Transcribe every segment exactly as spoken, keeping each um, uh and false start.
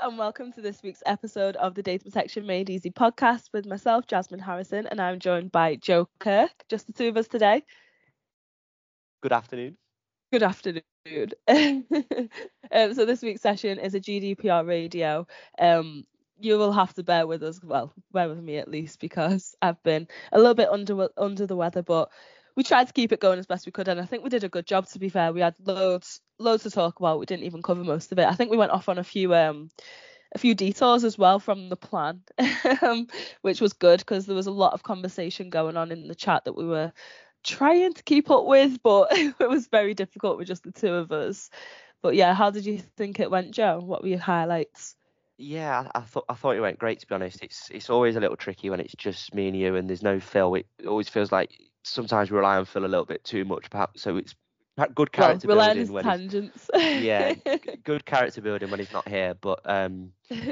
and welcome to this week's episode of the Data Protection Made Easy podcast with myself, Jasmine Harrison, and I'm joined by Joe Kirk, just the two of us today. Good afternoon. Good afternoon. um, so this week's session is a G D P R radio. Um, you will have to bear with us, well, bear with me at least, because I've been a little bit under under the weather, but we tried to keep it going as best we could, and I think we did a good job, to be fair. We had loads loads to talk about. We didn't even cover most of it. I think we went off on a few um a few detours as well from the plan, um, which was good because there was a lot of conversation going on in the chat that we were trying to keep up with, but it was very difficult with just the two of us. But yeah, how did you think it went, Joe? What were your highlights? Yeah, I, I thought I thought it went great, to be honest. It's it's always a little tricky when it's just me and you and there's no Phil. It always feels like sometimes we rely on Phil a little bit too much, perhaps. So it's good character well, building when tangents. he's yeah, good character building when he's not here. But um,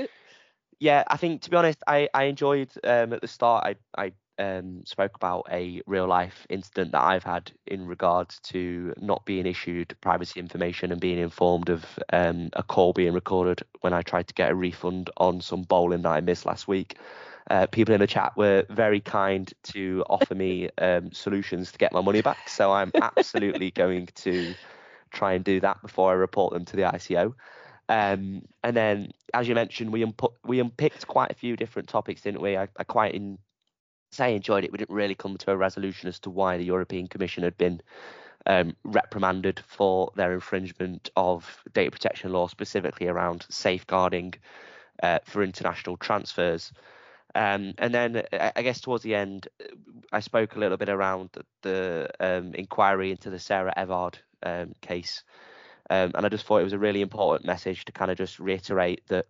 yeah, I think, to be honest, I I enjoyed um at the start. I I um spoke about a real life incident that I've had in regards to not being issued privacy information and being informed of um a call being recorded when I tried to get a refund on some bowling that I missed last week. Uh, people in the chat were very kind to offer me um, solutions to get my money back, so I'm absolutely going to try and do that before I report them to the I C O. Um, and then, as you mentioned, we unpu- we unpicked quite a few different topics, didn't we? I, I quite in- say enjoyed it. We didn't really come to a resolution as to why the European Commission had been um, reprimanded for their infringement of data protection law, specifically around safeguarding uh, for international transfers. Um, and then I guess towards the end, I spoke a little bit around the, the um, inquiry into the Sarah Everard um, case. Um, and I just thought it was a really important message to kind of just reiterate that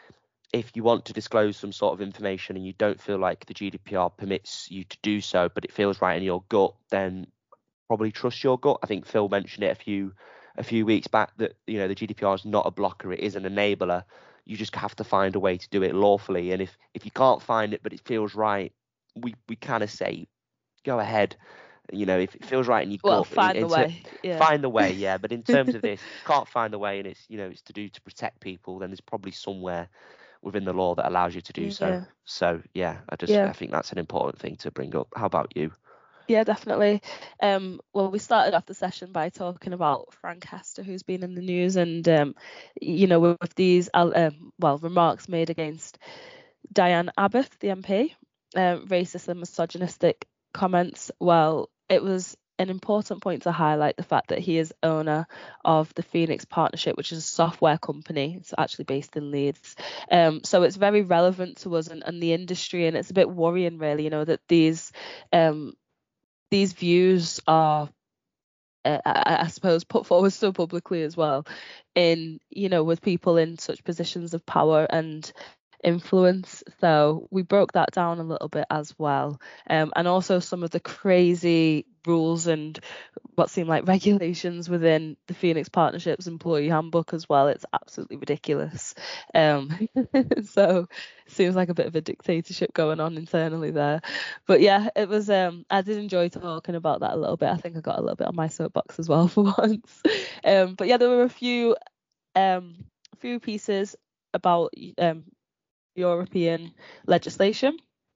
if you want to disclose some sort of information and you don't feel like the G D P R permits you to do so, but it feels right in your gut, then probably trust your gut. I think Phil mentioned it a few a few weeks back that, you know, the G D P R is not a blocker, it is an enabler. You just have to find a way to do it lawfully. And if if you can't find it but it feels right, we we kind of say go ahead. You know, if it feels right and you well, got find the way. Yeah. Find the way, yeah. But in terms of this, if you can't find the way and it's, you know, it's to do to protect people, then there's probably somewhere within the law that allows you to do yeah. so. So yeah, I just yeah. I think that's an important thing to bring up. How about you? Yeah, definitely. Um, well, we started off the session by talking about Frank Hester, who's been in the news, and um, you know, with, with these uh, well remarks made against Diane Abbott, the M P, um, racist and misogynistic comments. Well, it was an important point to highlight the fact that he is owner of the Phoenix Partnership, which is a software company. It's actually based in Leeds. Um, so it's very relevant to us and, and the industry, and it's a bit worrying, really, you know, that these um, these views are, uh, I, I suppose, put forward so publicly as well, in, you know, with people in such positions of power and influence. So we broke that down a little bit as well, um, and also some of the crazy rules and what seem like regulations within the Phoenix Partnership's employee handbook as well. It's absolutely ridiculous. Um, so it seems like a bit of a dictatorship going on internally there. But yeah, it was. Um, I did enjoy talking about that a little bit. I think I got a little bit on my soapbox as well for once. Um, but yeah, there were a few, um, few pieces about um European legislation.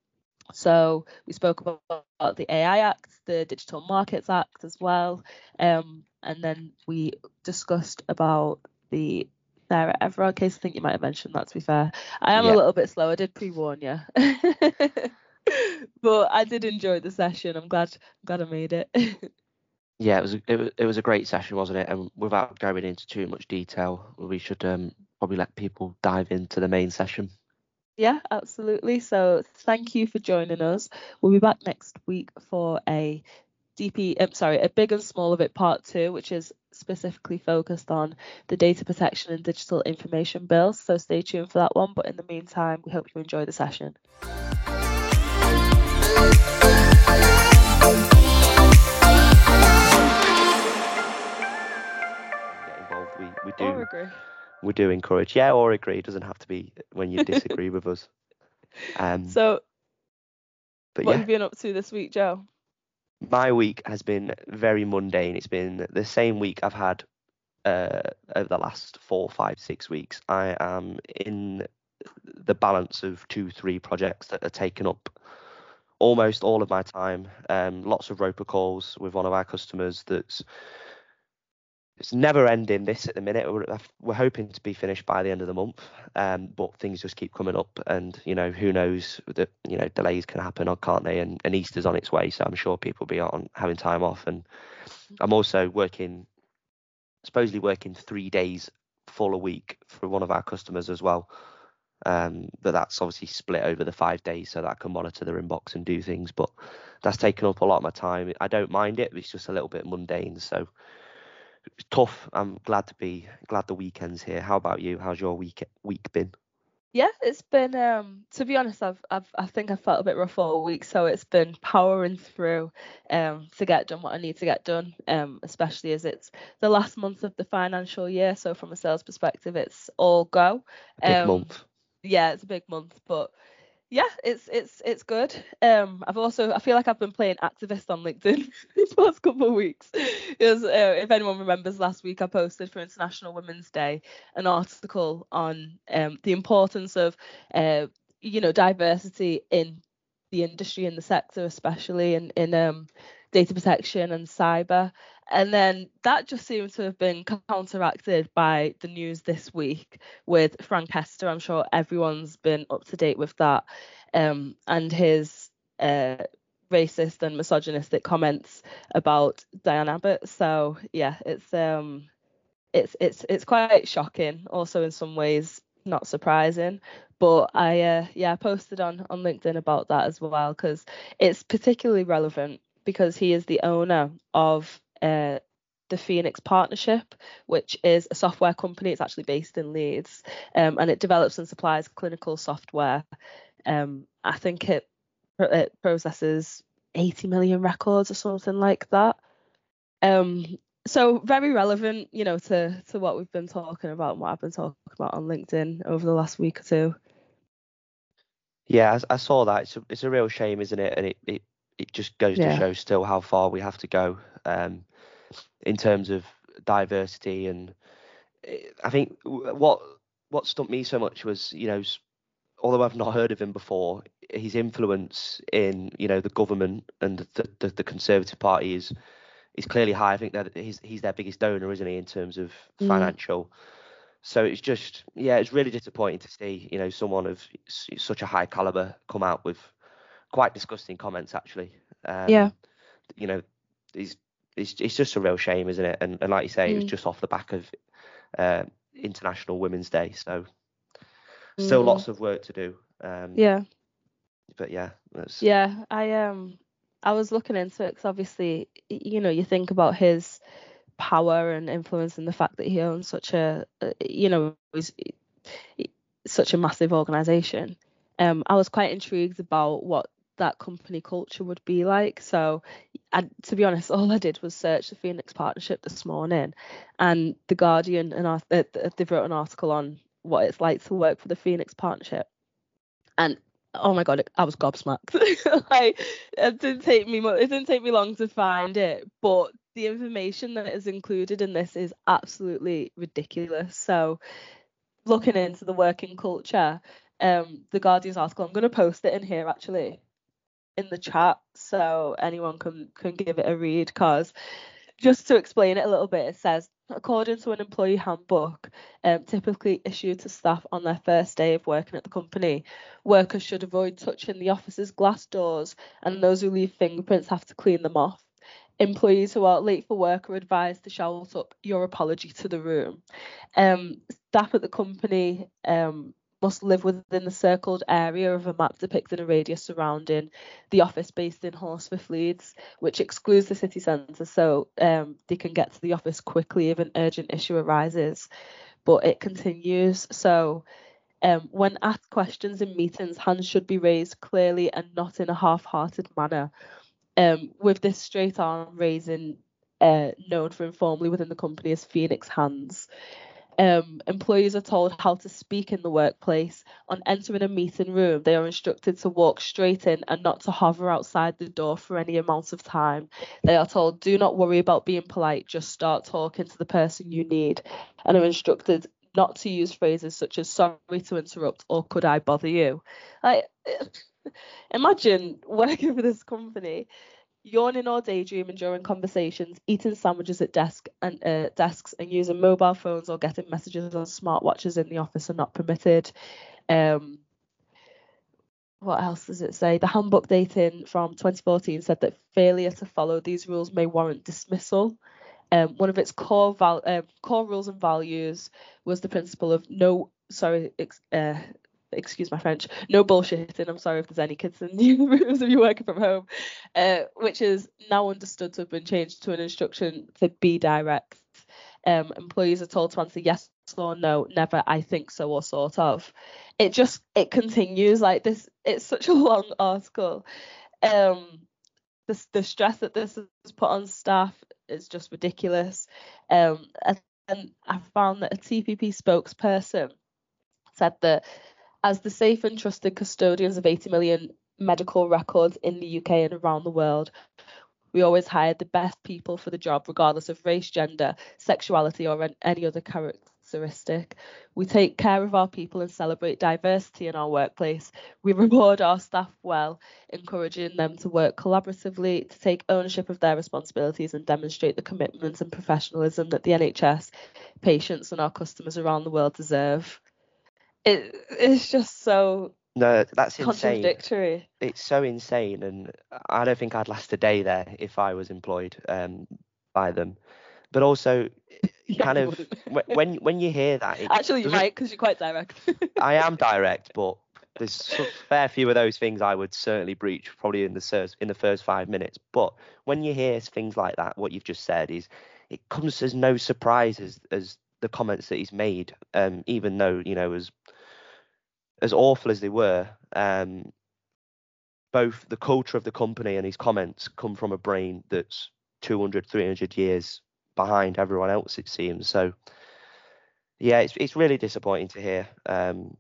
So we spoke about the A I Act, the Digital Markets Act as well, um, and then we discussed about the Sarah Everard case. I think you might have mentioned that, to be fair. I am yeah. a little bit slow. I did pre-warn you. But I did enjoy the session. I'm glad, I'm glad I made it. Yeah, it was, it was it was a great session, wasn't it? And without going into too much detail, we should um, probably let people dive into the main session. Yeah, absolutely. So thank you for joining us. We'll be back next week for a D P, I'm sorry, a big and small of it part two, which is specifically focused on the Data Protection and Digital Information Bill. So stay tuned for that one. But in the meantime, we hope you enjoy the session. Get involved. We we do. Or agree. We do encourage, yeah, or agree. It doesn't have to be when you disagree with us. Um, so, but what yeah. have you been up to this week, Joe? My week has been very mundane. It's been the same week I've had uh, over the last four, five, six weeks. I am in the balance of two, three projects that are taking up almost all of my time. Um, lots of roper calls with one of our customers that's it's never ending this at the minute. We're, we're hoping to be finished by the end of the month, um, but things just keep coming up, and you know who knows that you know delays can happen, or can't they? And, and Easter's on its way, so I'm sure people will be on having time off. And I'm also working, supposedly working three days full a week for one of our customers as well. Um, but that's obviously split over the five days so that I can monitor their inbox and do things. But that's taken up a lot of my time. I don't mind it, but it's just a little bit mundane. So it's tough. I'm glad to be glad the weekend's here. How about you? How's your week week been? Yeah, it's been um to be honest, I've I've I think I felt a bit rough all week, so it's been powering through um to get done what I need to get done, um especially as it's the last month of the financial year, so from a sales perspective it's all go. Big Um month. yeah, it's a big month, but yeah, it's it's it's good. Um, I've also I feel like I've been playing activist on LinkedIn these past couple of weeks. Because uh, if anyone remembers, last week I posted for International Women's Day an article on um the importance of uh you know diversity in the industry, in the sector, especially in in um data protection and cyber. And then that just seems to have been counteracted by the news this week with Frank Hester. I'm sure everyone's been up to date with that, um, and his uh, racist and misogynistic comments about Diane Abbott. So yeah, it's um, it's it's it's quite shocking. Also, in some ways, not surprising. But I uh, yeah, I posted on on LinkedIn about that as well because it's particularly relevant because he is the owner of uh, the Phoenix Partnership, which is a software company. It's actually based in Leeds, um, and it develops and supplies clinical software. Um, I think it it processes eighty million records or something like that. Um, so very relevant, you know, to to what we've been talking about and what I've been talking about on LinkedIn over the last week or two. Yeah, I, I saw that. It's a, it's a real shame, isn't it? And it, it, it just goes to Yeah. show still how far we have to go um, in terms of diversity. And eh, I think what what stumped me so much was, you know, although I've not heard of him before, his influence in, you know, the government and the, the, the Conservative Party is is clearly high. I think that he's he's their biggest donor, isn't he, in terms of Mm. financial. So it's just, yeah, it's really disappointing to see, you know, someone of such a high caliber come out with quite disgusting comments, actually. Yeah. Um, you know, it's, it's it's just a real shame, isn't it? And and like you say, it was Mm. just off the back of uh, International Women's Day, so still Mm. lots of work to do. Um, Yeah. but yeah, that's Yeah. I um I was looking into it because obviously, y- you know, you think about his power and influence and the fact that he owns such a, uh, you know, he's, such a massive organization. Um, I was quite intrigued about what that company culture would be like. So, I, to be honest, all I did was search the Phoenix Partnership this morning, and the Guardian and uh, they've wrote an article on what it's like to work for the Phoenix Partnership, and oh my god, I was gobsmacked. Like it didn't take me it didn't take me long to find it, but the information that is included in this is absolutely ridiculous. So looking into the working culture, um, the Guardian's article, I'm going to post it in here actually in the chat so anyone can can give it a read. Because just to explain it a little bit, it says, according to an employee handbook, um, typically issued to staff on their first day of working at the company, workers should avoid touching the office's glass doors, and those who leave fingerprints have to clean them off. Employees who are late for work are advised to shout up your apology to the room. Um, staff at the company um, must live within the circled area of a map depicting a radius surrounding the office based in Horsforth, Leeds, which excludes the city centre, so um, they can get to the office quickly if an urgent issue arises. But it continues. So um, when asked questions in meetings, hands should be raised clearly and not in a half-hearted manner. Um, with this straight arm raising uh, known for informally within the company as Phoenix hands. Um, employees are told how to speak in the workplace. On entering a meeting room, they are instructed to walk straight in and not to hover outside the door for any amount of time. They are told, do not worry about being polite, just start talking to the person you need, and are instructed not to use phrases such as sorry to interrupt or could I bother you. Like, imagine working for this company, yawning or daydreaming during conversations, eating sandwiches at desk and uh, desks, and using mobile phones or getting messages on smartwatches in the office are not permitted. Um, what else does it say? The handbook dating from twenty fourteen said that failure to follow these rules may warrant dismissal. Um, one of its core val- uh, core rules and values was the principle of no, sorry, ex- uh, excuse my French, no bullshitting. I'm sorry if there's any kids in the rooms if you're working from home, uh, which is now understood to have been changed to an instruction to be direct. Um, employees are told to answer yes or no, never I think so or sort of. It just, it continues like this. It's such a long article. Um, the, the stress that this has put on staff is just ridiculous. Um, and I found that a T P P spokesperson said that as the safe and trusted custodians of eighty million medical records in the U K and around the world, we always hired the best people for the job, regardless of race, gender, sexuality, or any other characteristic. We take care of our people and celebrate diversity in our workplace. We reward our staff well, encouraging them to work collaboratively, to take ownership of their responsibilities and demonstrate the commitment and professionalism that the N H S, patients, and our customers around the world deserve. It, it's just so No, that's insane. contradictory. It's so insane, and I don't think I'd last a day there if I was employed um, by them. But also, Yeah, kind you of wouldn't. when when you hear that, it Actually, you doesn't. might, because you're quite direct. I am direct, but there's a fair few of those things I would certainly breach, probably in the first in the first five minutes. But when you hear things like that, what you've just said is, it comes as no surprise as as the comments that he's made, um, even though, you know, as as awful as they were, um, both the culture of the company and his comments come from a brain that's two hundred, three hundred years behind everyone else, it seems. So yeah, it's it's really disappointing to hear. Um,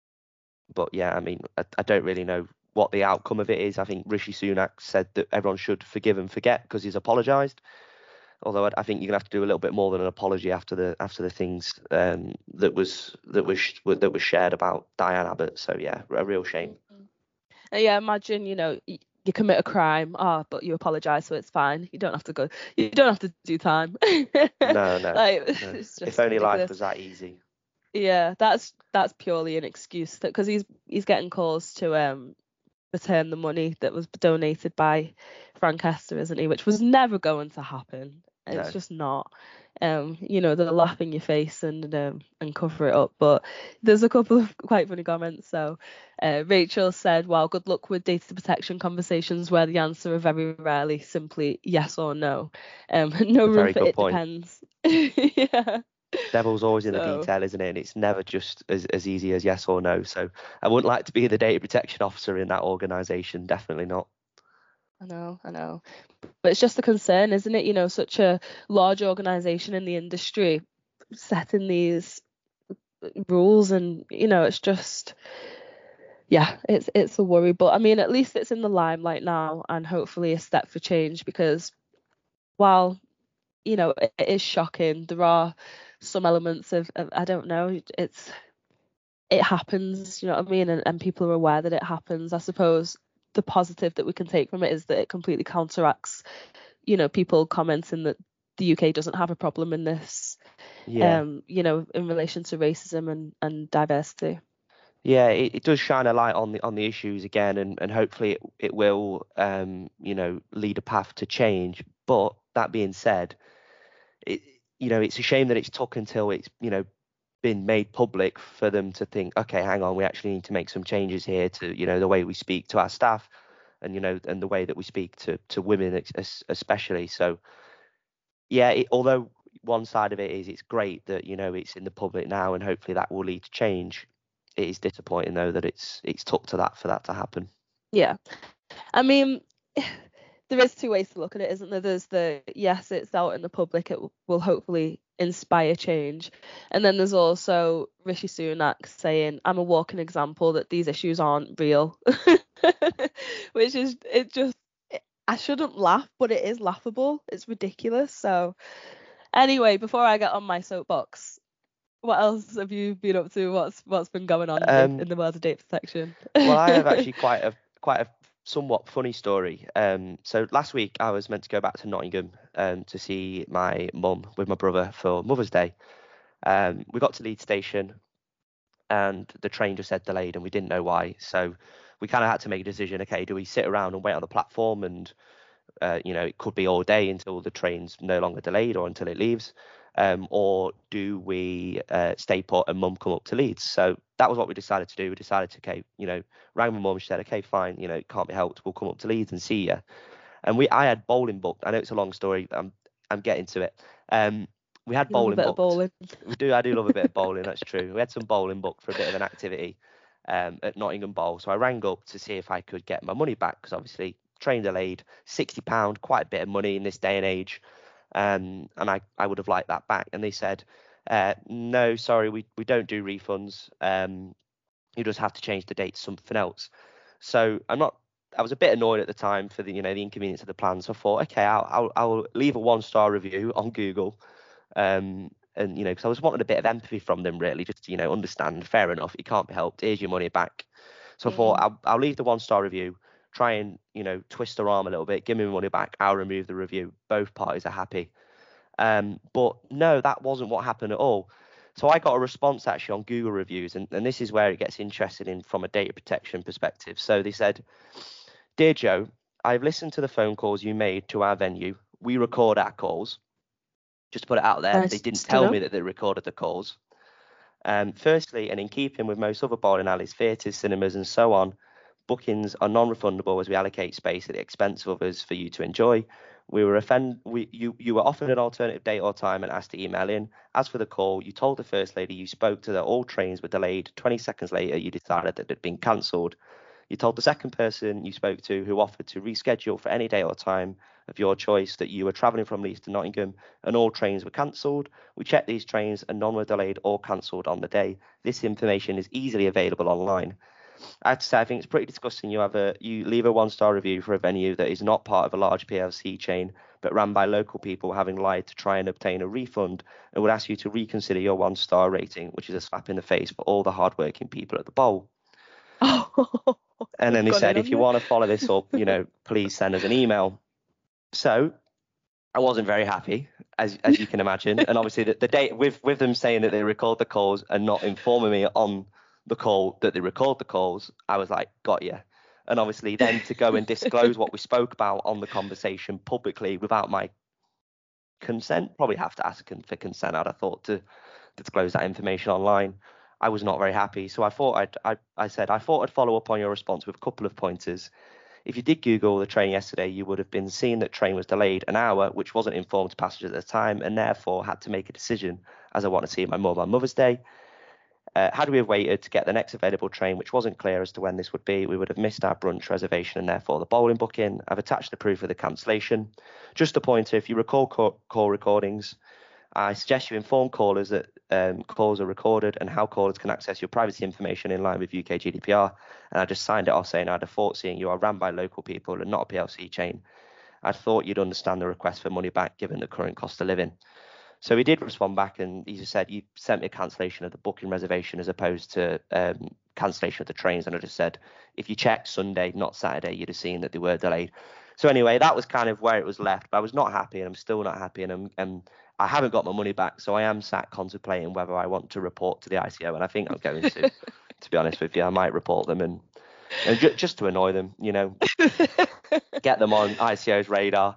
but yeah, I mean, I, I don't really know what the outcome of it is. I think Rishi Sunak said that everyone should forgive and forget because he's apologised. Although I, I think you're gonna have to do a little bit more than an apology after the after the things um, that was that was that was shared about Diane Abbott. So yeah, a real shame. Yeah, imagine, you know, you commit a crime, ah, oh, but you apologise, so it's fine. You don't have to go. You don't have to do time. No, no. Like, no. it's just If only ridiculous. life was that easy. Yeah, that's that's purely an excuse because he's he's getting calls to um return the money that was donated by Frank Esther, isn't he? Which was never going to happen. It's No. just not. Um, you know, they'll laugh in your face and um, and cover it up. But there's a couple of quite funny comments. So uh, Rachel said, "Wow, good luck with data protection conversations where the answer are very rarely simply yes or no. Um, no room Very for good it point. depends." Yeah. Devil's always in the So detail, isn't it? And it's never just as, as easy as yes or no. So I wouldn't like to be the data protection officer in that organisation. Definitely not. I know, I know. But it's just a concern, isn't it? You know, such a large organisation in the industry setting these rules, and you know, it's just, yeah, it's it's a worry. But I mean, at least it's in the limelight now, and hopefully a step for change. Because while, you know, it, it is shocking, there are some elements of, of I don't know, it's it happens. You know what I mean? And and people are aware that it happens. I suppose the positive that we can take from it is that it completely counteracts, you know, people commenting that the U K doesn't have a problem in this, Yeah. um, you know, in relation to racism and, and diversity. Yeah, it, it does shine a light on the on the issues again, and, and hopefully it, it will um, you know, lead a path to change. But that being said, it you know, it's a shame that it's took until it's, you know, been made public for them to think, okay, hang on, we actually need to make some changes here to, you know, the way we speak to our staff, and, you know, and the way that we speak to to women especially. So yeah, it, although one side of it is it's great that, you know, it's in the public now and hopefully that will lead to change. It is disappointing though that it's it's took to that for that to happen. Yeah, I mean, there is two ways to look at it, isn't there? There's the, yes, it's out in the public, it will, will hopefully inspire change. And then there's also Rishi Sunak saying, I'm a walking example that these issues aren't real. Which is, it just, I shouldn't laugh, but it is laughable. It's ridiculous. So anyway, before I get on my soapbox, what else have you been up to? What's what's been going on in, Um, in the world of data protection? well, I have actually quite a quite a somewhat funny story. Um, so last week I was meant to go back to Nottingham um, to see my mum with my brother for Mother's Day. Um, we got to Leeds Station and the train just said delayed and we didn't know why. So we kind of had to make a decision. Okay, do we sit around and wait on the platform and uh, you know, it could be all day until the train's no longer delayed or until it leaves, um, or do we uh, stay put and mum come up to Leeds? So that was what we decided to do. We decided to, okay, you know, rang my mum. She said, okay, fine, you know, it can't be helped. We'll come up to Leeds and see you. And we, I had bowling booked. I know it's a long story. But I'm, I'm getting to it. Um, we had You love a bowling bit booked. of bowling. We do. I do love a bit of bowling. That's true. We had some bowling booked for a bit of an activity um, at Nottingham Bowl. So I rang up to see if I could get my money back because obviously train delayed, sixty pounds, quite a bit of money in this day and age. Um, and I, I would have liked that back. And they said, uh, no, sorry, we, we don't do refunds. Um, you just have to change the date to something else. So I'm not, I was a bit annoyed at the time for the, you know, the inconvenience of the plan. So I thought, okay, I'll, I'll, I'll leave a one star review on Google. Um, and, you know, because I was wanting a bit of empathy from them, really, just, you know, understand, fair enough, it can't be helped. Here's your money back. So I thought, Mm. I'll, I'll leave the one star review, try and, you know, twist their arm a little bit, give me my money back, I'll remove the review. Both parties are happy. Um, but no, that wasn't what happened at all. So I got a response actually on Google reviews, and, and this is where it gets interesting in from a data protection perspective. So they said, Dear Joe, I've listened to the phone calls you made to our venue. We record our calls. Just to put it out there, they Nice didn't to tell know. me that they recorded the calls. Um, firstly, and in keeping with most other bowling alleys, theatres, cinemas, and so on, bookings are non-refundable as we allocate space at the expense of others for you to enjoy. We were offend we you you were offered an alternative date or time and asked to email in. As for the call, you told the first lady you spoke to that all trains were delayed. twenty seconds later, you decided that it had been cancelled. You told the second person you spoke to who offered to reschedule for any day or time of your choice that you were travelling from Leeds to Nottingham and all trains were cancelled. We checked these trains and none were delayed or cancelled on the day. This information is easily available online. I have to say, I think it's pretty disgusting. You have a you leave a one star review for a venue that is not part of a large P L C chain, but run by local people having lied to try and obtain a refund, and would ask you to reconsider your one star rating, which is a slap in the face for all the hardworking people at the bowl. Oh, And then they've they gone said, in if on you you. want to follow this up, you know, please send us an email. So I wasn't very happy, as as you can imagine. And obviously, the, the date with with them saying that they record the calls and not informing me on the call that they record the calls, I was like, got you. And obviously, then to go and disclose what we spoke about on the conversation publicly without my consent, probably have to ask for consent. I'd have thought to disclose that information online. I was not very happy, so I thought I'd I, I said I thought I'd follow up on your response with a couple of pointers. If you did Google the train yesterday, you would have been seeing that train was delayed an hour, which wasn't informed to passengers at the time, and therefore had to make a decision as I want to see my mum on Mother's Day. Uh, had we have waited to get the next available train, which wasn't clear as to when this would be, we would have missed our brunch reservation and therefore the bowling booking. I've attached the proof of the cancellation. Just a pointer, if you recall call, call recordings, I suggest you inform callers that um, calls are recorded and how callers can access your privacy information in line with U K G D P R. And I just signed it off saying I'd have thought seeing you are run by local people and not a P L C chain. I thought you'd understand the request for money back given the current cost of living. So he did respond back and he just said, you sent me a cancellation of the booking reservation as opposed to um, cancellation of the trains. And I just said, if you checked Sunday, not Saturday, you'd have seen that they were delayed. So anyway, that was kind of where it was left. But I was not happy and I'm still not happy. And, I'm, and I haven't got my money back. So I am sat contemplating whether I want to report to the I C O. And I think I'm going to, to be honest with you. I might report them and, and ju- just to annoy them, you know, get them on I C O's radar.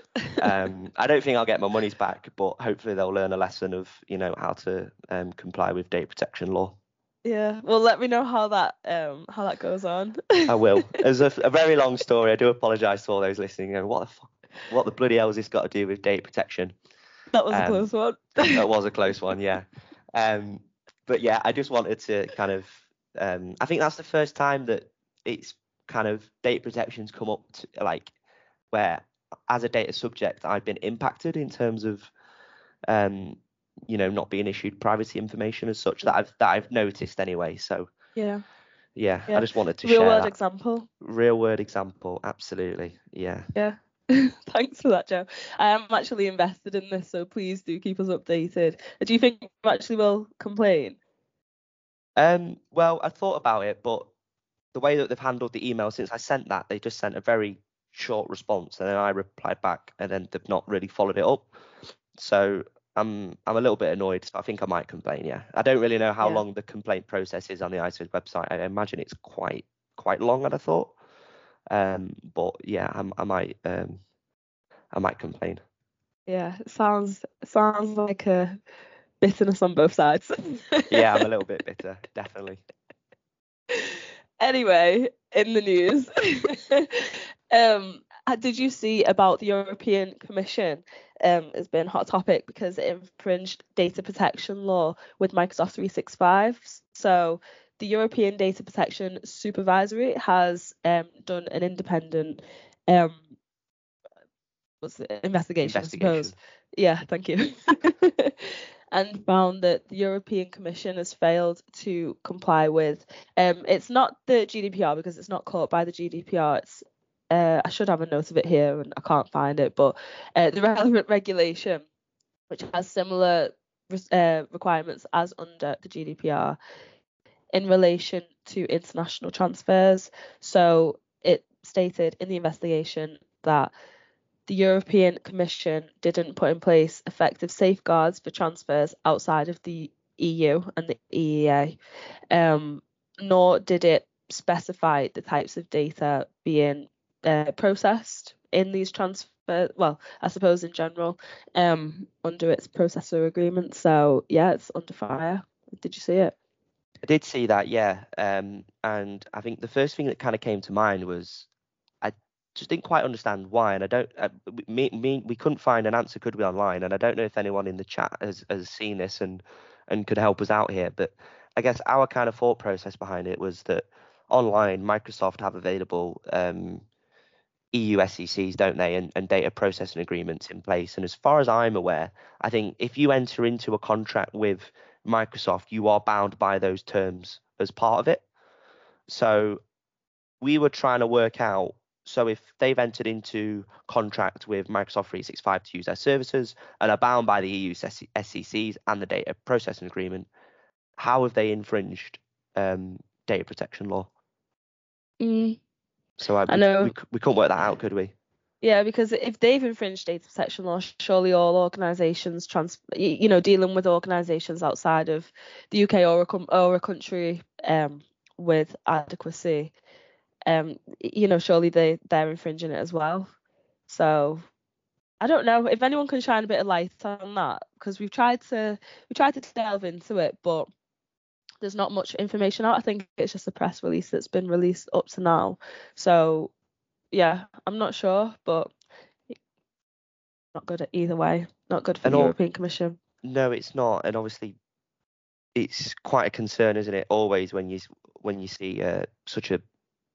Um, I don't think I'll get my money's back, but hopefully they'll learn a lesson of, you know, how to um, comply with data protection law. Yeah, well, let me know how that um how that goes on. I will. It's a, a very long story. I do apologise to all those listening. You know, what the fuck, what the bloody hell has this got to do with data protection? That was a Um, close one. that was a close one, yeah. Um, but yeah, I just wanted to kind of, um, I think that's the first time that it's kind of data protection's come up to, like, where as a data subject I've been impacted in terms of um you know, not being issued privacy information as such that I've that I've noticed anyway. So Yeah. yeah, I Yeah. just wanted to Real share world that example. real world example. Absolutely, yeah. Yeah. Thanks for that, Joe. I am actually invested in this, so please do keep us updated. Do you think you actually will complain? Um, well, I thought about it, but the way that they've handled the email since I sent that, they just sent a very short response, and then I replied back, and then they've not really followed it up. So I'm I'm a little bit annoyed. So I think I might complain. Yeah, I don't really know how Yeah. long the complaint process is on the I S O's website. I imagine it's quite quite long, I'd have thought. Um, but yeah, I'm, I might um I might complain. Yeah. It sounds sounds like a bitterness on both sides. Yeah, I'm a little bit bitter, definitely. Anyway, in the news, um, uh, did you see about the European Commission? Um, has been a hot topic because it infringed data protection law with Microsoft three sixty-five. So the European Data Protection Supervisory has um, done an independent um, what's it, investigation, I Investigation. suppose. Yeah, thank you. And found that the European Commission has failed to comply with. Um, it's not the G D P R because it's not caught by the G D P R. It's uh, I should have a note of it here and I can't find it, but uh, the relevant regulation, which has similar uh, requirements as under the G D P R in relation to international transfers. So it stated in the investigation that the European Commission didn't put in place effective safeguards for transfers outside of the E U and the E E A, um, nor did it specify the types of data being uh, processed in these transfers. Well, I suppose in general, um, under its processor agreement. So yeah, it's under fire. Did you see it? I did see that, yeah. Um, and I think the first thing that kind of came to mind was I just didn't quite understand why, and I don't. Uh, me, me, we couldn't find an answer, could we, online? And I don't know if anyone in the chat has has seen this and and could help us out here. But I guess our kind of thought process behind it was that online, Microsoft have available um, E U S E Cs, don't they, and, and data processing agreements in place. And as far as I'm aware, I think if you enter into a contract with Microsoft, you are bound by those terms as part of it. So we were trying to work out, so if they've entered into contract with Microsoft three sixty-five to use their services and are bound by the E U S E Cs and the data processing agreement, how have they infringed um, data protection law? Mm, So I, I we, we know. we couldn't work that out, could we? Yeah, because if they've infringed data protection law, surely all organisations, trans, you know, dealing with organisations outside of the U K or a, com- or a country um, with adequacy, um, you know, surely they they're infringing it as well. So I don't know if anyone can shine a bit of light on that because we've tried to we tried to delve into it, but there's not much information out. I think it's just a press release that's been released up to now. So yeah, I'm not sure, but not good at either way. Not good for And the all, European Commission. no, it's not. And obviously, it's quite a concern, isn't it? Always when you when you see uh, such a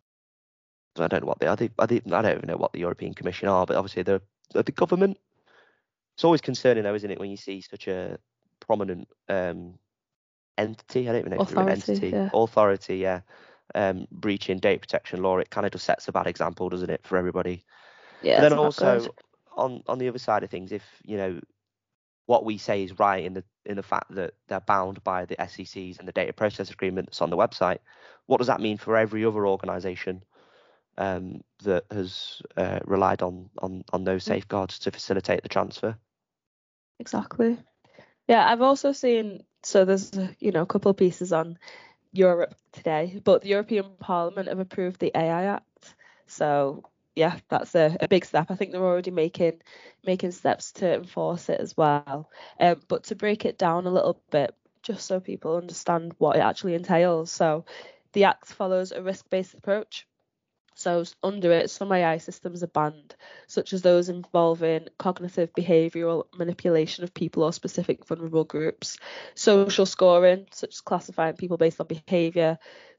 I don't know what they are. They, are they, I don't even know what the European Commission are, but obviously they're, they're the government. It's always concerning, though, isn't it, when you see such a prominent um, entity? I don't even know if they're an Authority, entity, yeah. authority, yeah, um, breaching data protection law. It kind of just sets a bad example, doesn't it, for everybody? But Yeah, then it's not good. also on on the other side of things, if you know what we say is right in the in the fact that they're bound by the S E Cs and the data process agreement that's on the website, what does that mean for every other organisation um, that has uh, relied on, on on those safeguards to facilitate the transfer? Exactly. Yeah, I've also seen, so there's, you know, a couple of pieces on Europe today, but the European Parliament have approved the A I Act. So yeah, that's a, a big step. I think they're already making making steps to enforce it as well. Um, but to break it down a little bit, just so people understand what it actually entails. So the Act follows a risk-based approach. So under it, some A I systems are banned, such as those involving cognitive behavioural manipulation of people or specific vulnerable groups, social scoring, such as classifying people based on behaviour,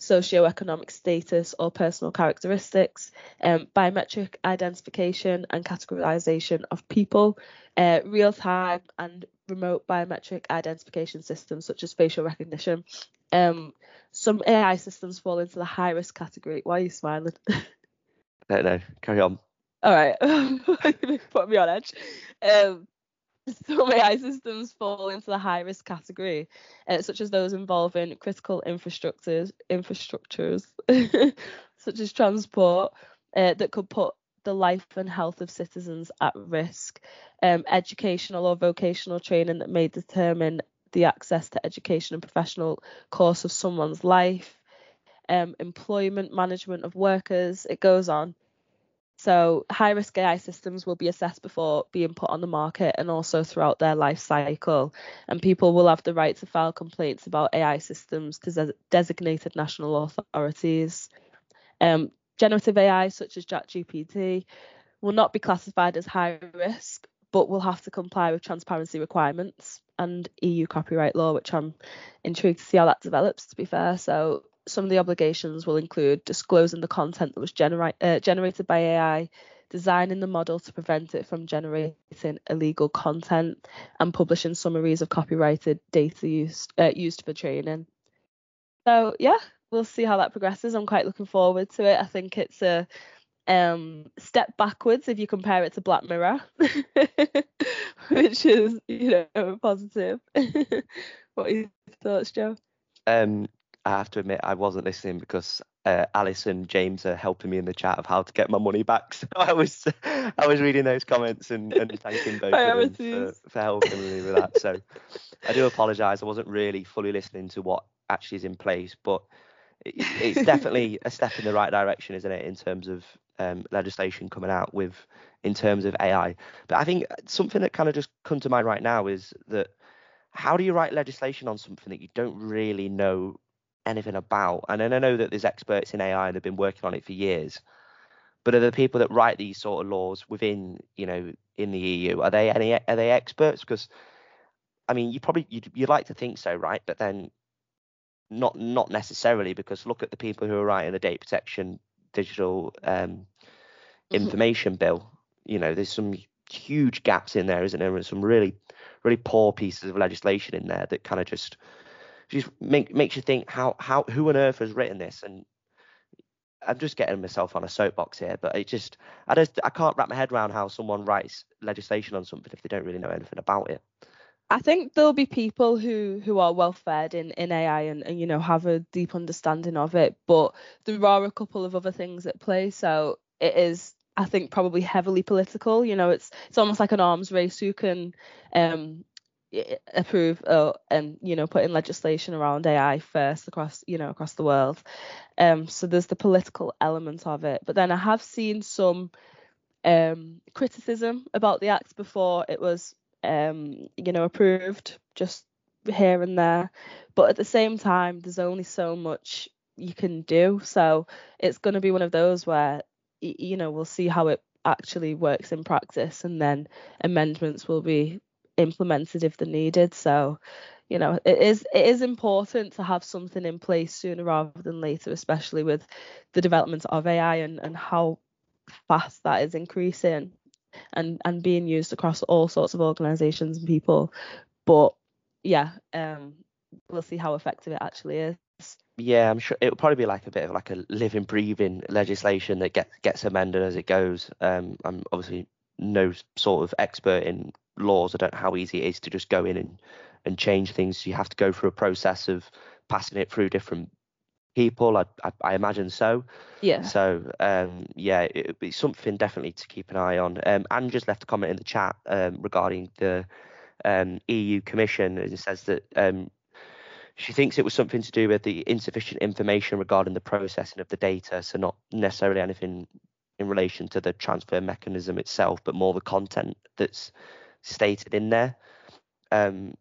socioeconomic status or personal characteristics, um, biometric identification and categorization of people, uh, real-time and remote biometric identification systems such as facial recognition. Um, some A I systems fall into the high-risk category. Why are you smiling? I don't know. Carry on. All right, put me on edge. Um, some A I systems fall into the high-risk category, uh, such as those involving critical infrastructures, infrastructures such as transport, uh, that could put the life and health of citizens at risk. Um, educational or vocational training that may determine the access to education and professional course of someone's life. Um, employment management of workers. It goes on. So high-risk A I systems will be assessed before being put on the market and also throughout their life cycle. And people will have the right to file complaints about A I systems to des- designated national authorities. Um, generative A I, such as ChatGPT, will not be classified as high risk, but will have to comply with transparency requirements and E U copyright law, which I'm intrigued to see how that develops, to be fair. So some of the obligations will include disclosing the content that was genera- uh, generated by A I, designing the model to prevent it from generating illegal content, and publishing summaries of copyrighted data used uh, used for training. So yeah, we'll see how that progresses. I'm quite looking forward to it. I think it's a um, step backwards if you compare it to Black Mirror, which is, you know, positive. What are your thoughts, Joe? Um, I have to admit I wasn't listening because uh, Alice and James are helping me in the chat of how to get my money back. So I was I was reading those comments and, and thanking both of them for, for helping me with that. So I do apologise. I wasn't really fully listening to what actually is in place, but it, it's definitely a step in the right direction, isn't it, in terms of um, legislation coming out with in terms of A I. But I think something that kind of just come to mind right now is that how do you write legislation on something that you don't really know anything about? And then I know that there's experts in A I and they've been working on it for years, but are the people that write these sort of laws within, you know, in the E U, are they any are they experts? Because I mean, you probably you'd, you'd like to think so, right? But then not not necessarily, because look at the people who are writing the data protection digital um, information bill. You know, there's some huge gaps in there, isn't there? And some really really poor pieces of legislation in there that kind of just just make, makes you think how how who on earth has written this. And I'm just getting myself on a soapbox here, but it just I just I can't wrap my head around how someone writes legislation on something if they don't really know anything about it. I think there'll be people who who are well fed in, in A I and, and you know have a deep understanding of it, but there are a couple of other things at play. So it is, I think, probably heavily political. You know, it's it's almost like an arms race who can um approve uh, and you know put in legislation around A I first across you know across the world. Um, so there's the political element of it, but then I have seen some um criticism about the act before it was um you know approved, just here and there. But at the same time, there's only so much you can do. So it's going to be one of those where you know we'll see how it actually works in practice, and then amendments will be implemented if they're needed. So you know it is it is important to have something in place sooner rather than later, especially with the development of A I and and how fast that is increasing and and being used across all sorts of organizations and people. But yeah, um we'll see how effective it actually is. Yeah, I'm sure it'll probably be like a bit of like a living, breathing legislation that gets gets amended as it goes. Um, I'm obviously no sort of expert in laws. I don't know how easy it is to just go in and and change things. You have to go through a process of passing it through different people. I I, I imagine so. Yeah. So um, yeah, it would be something definitely to keep an eye on. Um, Anne just left a comment in the chat um, regarding the um, E U Commission. It says that um, she thinks it was something to do with the insufficient information regarding the processing of the data, so not necessarily anything in relation to the transfer mechanism itself, but more the content that's stated in there. Um,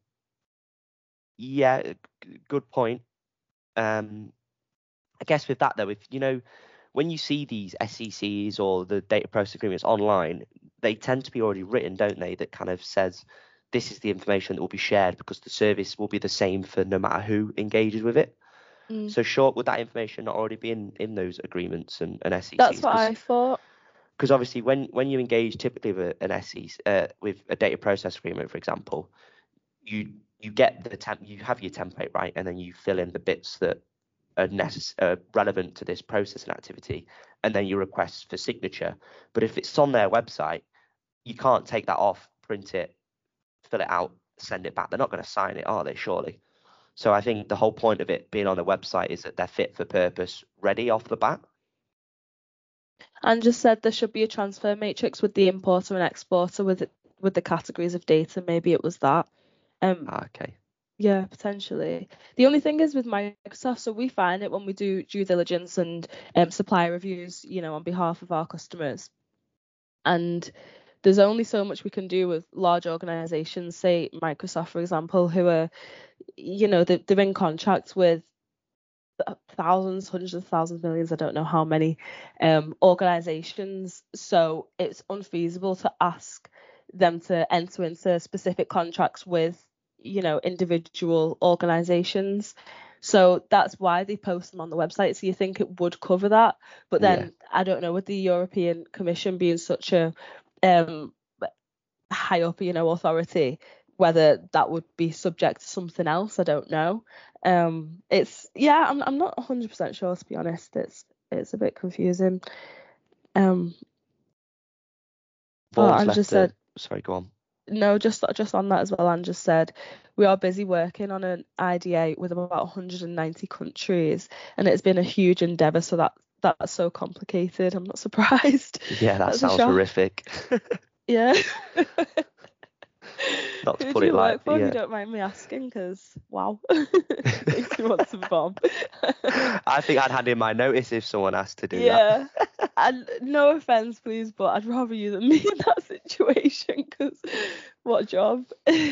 yeah, g- good point. Um, I guess with that though, if you know, when you see these S C Cs or the data process agreements online, they tend to be already written, don't they? That kind of says this is the information that will be shared because the service will be the same for no matter who engages with it. Mm. So short, would that information not already be in, in those agreements and, and S E Cs? That's what I thought. Because obviously when, when you engage typically with an S E C, uh, with a data process agreement, for example, you you get the temp, you have your template, right? And then you fill in the bits that are necess- uh, relevant to this processing activity, and then you request for signature. But if it's on their website, you can't take that off, print it, fill it out, send it back. They're not going to sign it, are they? Surely. So I think the whole point of it being on the website is that they're fit for purpose, ready off the bat. And just said there should be a transfer matrix with the importer and exporter with it, with the categories of data. Maybe it was that. Um, Ah, okay. Yeah, potentially. The only thing is with Microsoft, so we find it when we do due diligence and um, supply reviews, you know, on behalf of our customers. And there's only so much we can do with large organizations, say Microsoft, for example, who are, you know, they're, they're in contracts with thousands, hundreds of thousands, millions, I don't know how many um, organizations. So it's unfeasible to ask them to enter into specific contracts with, you know, individual organizations. So that's why they post them on the website. So you think it would cover that. But then Yeah. I don't know, with the European Commission being such a um, high up, you know, authority, whether that would be subject to something else, I don't know. Um, it's yeah, I'm I'm not one hundred percent sure, to be honest. It's it's a bit confusing. Um, oh, Vaughan's and just left a. said Sorry, go on. no, just just on that as well. And just said we are busy working on an I D A with about one hundred ninety countries, and it's been a huge endeavour. So that that's so complicated. I'm not surprised. Yeah, that That's a sounds shock. horrific. Yeah. Not to Who put do it you like, work for, if you yeah. don't mind me asking? Because, wow, makes me want to bomb. I think I'd hand in my notice if someone asked to do Yeah, that. and no offense, please, but I'd rather you than me in that situation, because what job?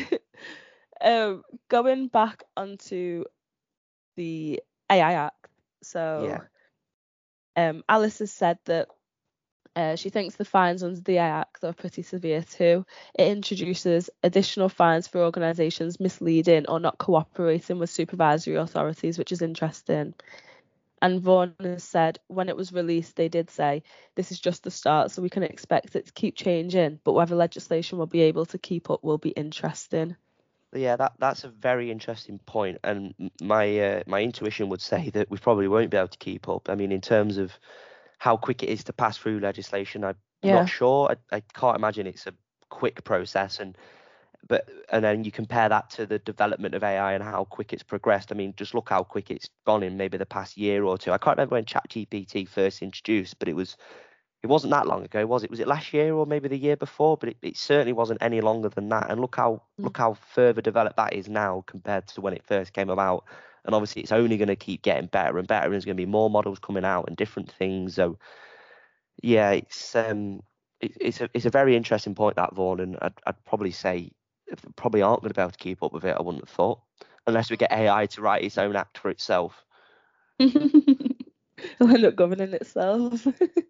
um, Going back onto the A I Act. So, Yeah. um, Alice has said that Uh, she thinks the fines under the A I Act are pretty severe too. It introduces additional fines for organisations misleading or not cooperating with supervisory authorities, which is interesting. And Vaughan has said when it was released, they did say this is just the start, so we can expect it to keep changing, but whether legislation will be able to keep up will be interesting. Yeah, that that's a very interesting point, and m- my uh, my intuition would say that we probably won't be able to keep up. I mean, in terms of how quick it is to pass through legislation, I'm not Yeah. sure. I, I can't imagine it's a quick process, and but and then you compare that to the development of A I and how quick it's progressed. I mean, just look how quick it's gone in maybe the past year or two. I can't remember when ChatGPT first introduced, but it was it wasn't that long ago, was it? Was it last year or maybe the year before? But it, it certainly wasn't any longer than that. And look how Mm. look how further developed that is now compared to when it first came about. And obviously, it's only going to keep getting better and better. And there's going to be more models coming out and different things. So yeah, it's um, it, it's a it's a very interesting point, that, Vaughan. And I'd I'd probably say probably aren't going to be able to keep up with it. I wouldn't have thought, unless we get A I to write its own act for itself. It'll end up governing itself.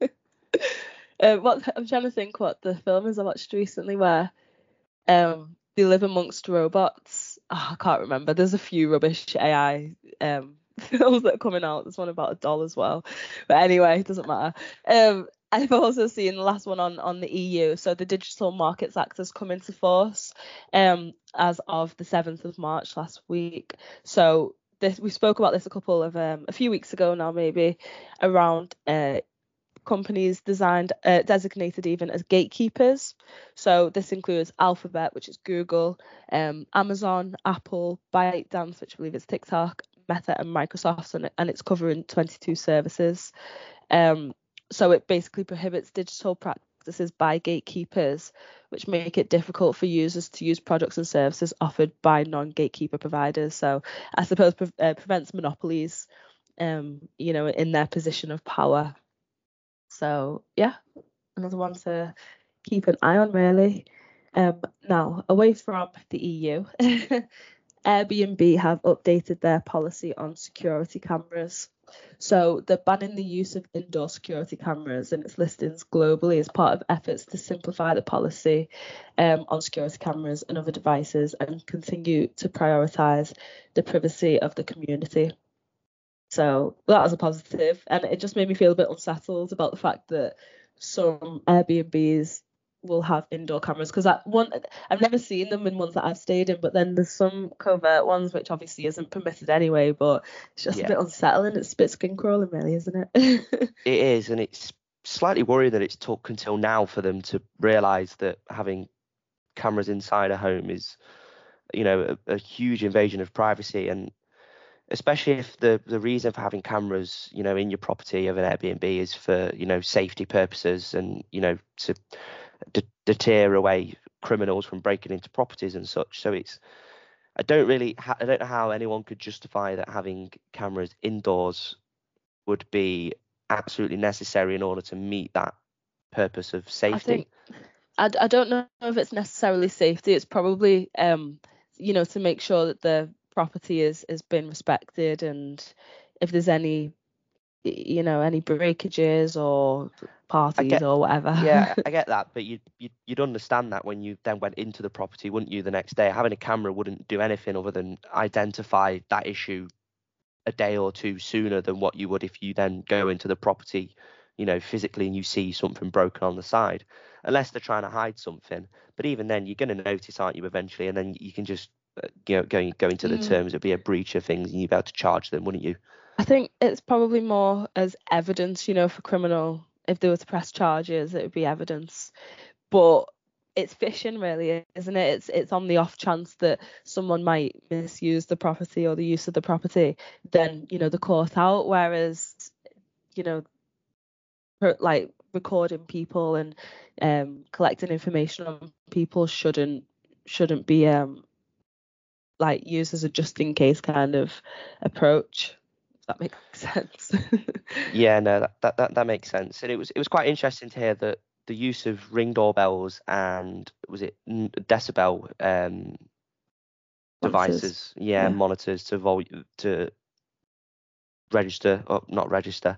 Uh, what I'm trying to think what the film is I watched recently where um they live amongst robots. Oh, I can't remember. There's a few rubbish A I um films that are coming out. There's one about a doll as well. But anyway, it doesn't matter. Um I've also seen the last one on on the E U. So the Digital Markets Act has come into force um as of the seventh of March last week. So this we spoke about this a couple of um a few weeks ago now, maybe, around uh companies designed uh, designated even as gatekeepers. So this includes Alphabet, which is Google, um, Amazon, Apple, ByteDance, which I believe is TikTok, Meta, and Microsoft, and, and it's covering twenty-two services. Um, so it basically prohibits digital practices by gatekeepers, which make it difficult for users to use products and services offered by non-gatekeeper providers. So I suppose pre- uh, prevents monopolies, um, you know, in their position of power. So yeah, another one to keep an eye on, really. Um, now, away from the E U, Airbnb have updated their policy on security cameras. So they're banning the use of indoor security cameras in its listings globally as part of efforts to simplify the policy um, on security cameras and other devices and continue to prioritise the privacy of the community. So that was a positive, and it just made me feel a bit unsettled about the fact that some Airbnbs will have indoor cameras, because that one I've never seen them in ones that I've stayed in, but then there's some covert ones which obviously isn't permitted anyway, but it's just a Yeah, bit unsettling. It's a bit skin crawling, really, isn't it? it is, and it's slightly worrying that it's took until now for them to realise that having cameras inside a home is, you know, a, a huge invasion of privacy, and especially if the the reason for having cameras, you know, in your property of an Airbnb is for, you know, safety purposes and, you know, to d- deter away criminals from breaking into properties and such. So it's, I don't really, ha- I don't know how anyone could justify that having cameras indoors would be absolutely necessary in order to meet that purpose of I safety. think I, I don't know if it's necessarily safety. It's probably um you know, to make sure that the property is is being respected, and if there's any you know any breakages or I parties get, or whatever. yeah, I get that, but you'd, you'd you'd understand that when you then went into the property, wouldn't you? The next day, having a camera wouldn't do anything other than identify that issue a day or two sooner than what you would if you then go into the property, you know, physically, and you see something broken on the side, unless they're trying to hide something. But even then, you're going to notice, aren't you, eventually? And then you can just, uh, you know, go go into the Mm. terms. It'd be a breach of things, and you'd be able to charge them, wouldn't you? I think it's probably more as evidence, you know, for criminal. If they were to press charges, it would be evidence. But it's phishing, really, isn't it? It's it's on the off chance that someone might misuse the property or the use of the property, then you know the court out. Whereas you know, per- like recording people and um collecting information on people shouldn't shouldn't be um like used as a just in case kind of approach. If that makes sense. Yeah, no, that, that that that makes sense. And it was it was quite interesting to hear that the use of ring doorbells and was it n- decibel um Monitors. devices, yeah, Yeah. monitors to vol to register, or not register,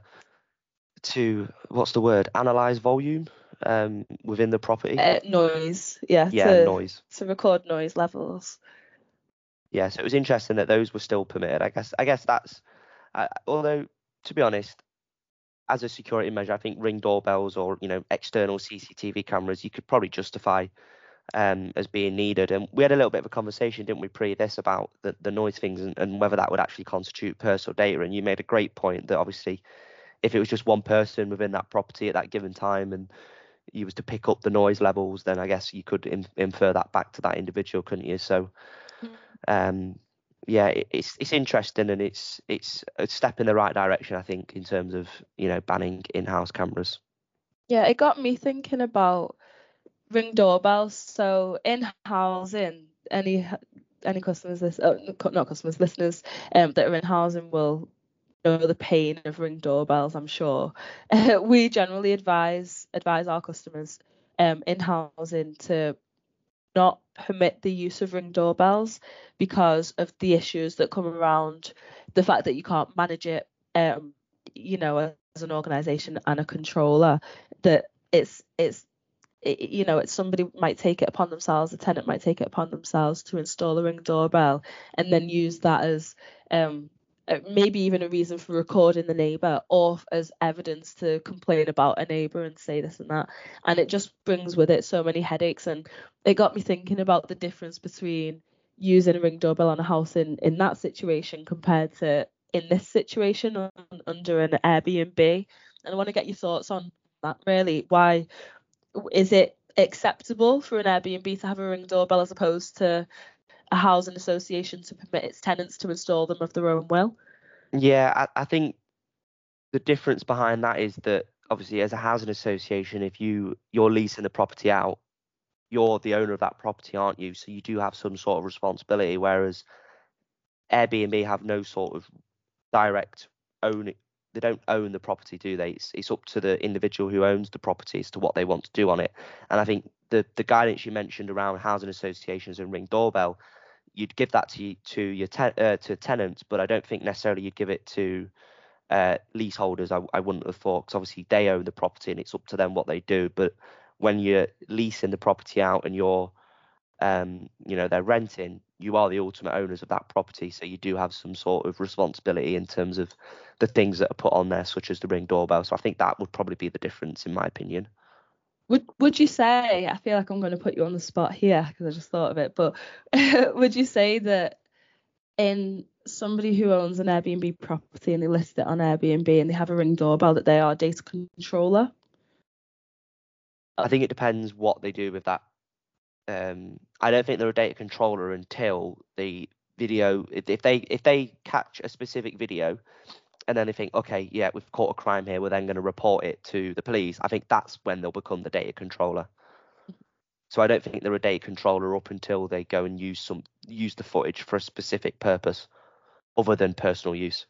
to, what's the word, analyze volume um within the property. Uh, noise. Yeah, Yeah, to noise. to record noise levels. Yeah, so it was interesting that those were still permitted. I guess I guess that's, uh, although, to be honest, as a security measure, I think ring doorbells or, you know, external C C T V cameras you could probably justify um as being needed. And we had a little bit of a conversation, didn't we, pre this, about the, the noise things, and, and whether that would actually constitute personal data. And you made a great point that obviously if it was just one person within that property at that given time and you was to pick up the noise levels, then I guess you could in, infer that back to that individual, couldn't you? So um yeah, it, it's it's interesting, and it's it's a step in the right direction, I think, in terms of, you know, banning in-house cameras. Yeah, it got me thinking about ring doorbells. So in housing, any any customers, this oh, not customers, listeners, um, that are in housing will know the pain of ring doorbells, I'm sure. Uh, we generally advise advise our customers um, in housing to not permit the use of ring doorbells because of the issues that come around the fact that you can't manage it, um, you know, as an organisation and a controller, that it's it's it, you know, it's somebody might take it upon themselves, the tenant might take it upon themselves to install a ring doorbell and then use that as um uh, maybe even a reason for recording the neighbour or as evidence to complain about a neighbour and say this and that. And it just brings with it so many headaches. And it got me thinking about the difference between using a ring doorbell on a house in, in that situation compared to in this situation on, under an Airbnb. And I want to get your thoughts on that, really. Why is it acceptable for an Airbnb to have a ring doorbell as opposed to a housing association to permit its tenants to install them of their own will? Yeah, I, I think the difference behind that is that obviously as a housing association, if you you're leasing the property out, you're the owner of that property, aren't you? So you do have some sort of responsibility, whereas Airbnb have no sort of direct own. They don't own the property, do they? It's, it's up to the individual who owns the property as to what they want to do on it. And I think the the guidance you mentioned around housing associations and ring doorbell, you'd give that to to your te- uh, to tenants, but I don't think necessarily you'd give it to uh, leaseholders. I, I wouldn't have thought, because obviously they own the property and it's up to them what they do. But when you're leasing the property out and you're um, you know, they're renting, you are the ultimate owners of that property. So you do have some sort of responsibility in terms of the things that are put on there, such as the Ring doorbell. So I think that would probably be the difference, in my opinion. Would Would you say? I feel like I'm going to put you on the spot here because I just thought of it. But would you say that in somebody who owns an Airbnb property and they list it on Airbnb and they have a Ring doorbell, that they are a data controller? I think it depends what they do with that. Um, I don't think they're a data controller until the video, if if they if they catch a specific video and then they think, okay, yeah, we've caught a crime here, we're then going to report it to the police. I think that's when they'll become the data controller. So I don't think they're a data controller up until they go and use some use the footage for a specific purpose other than personal use.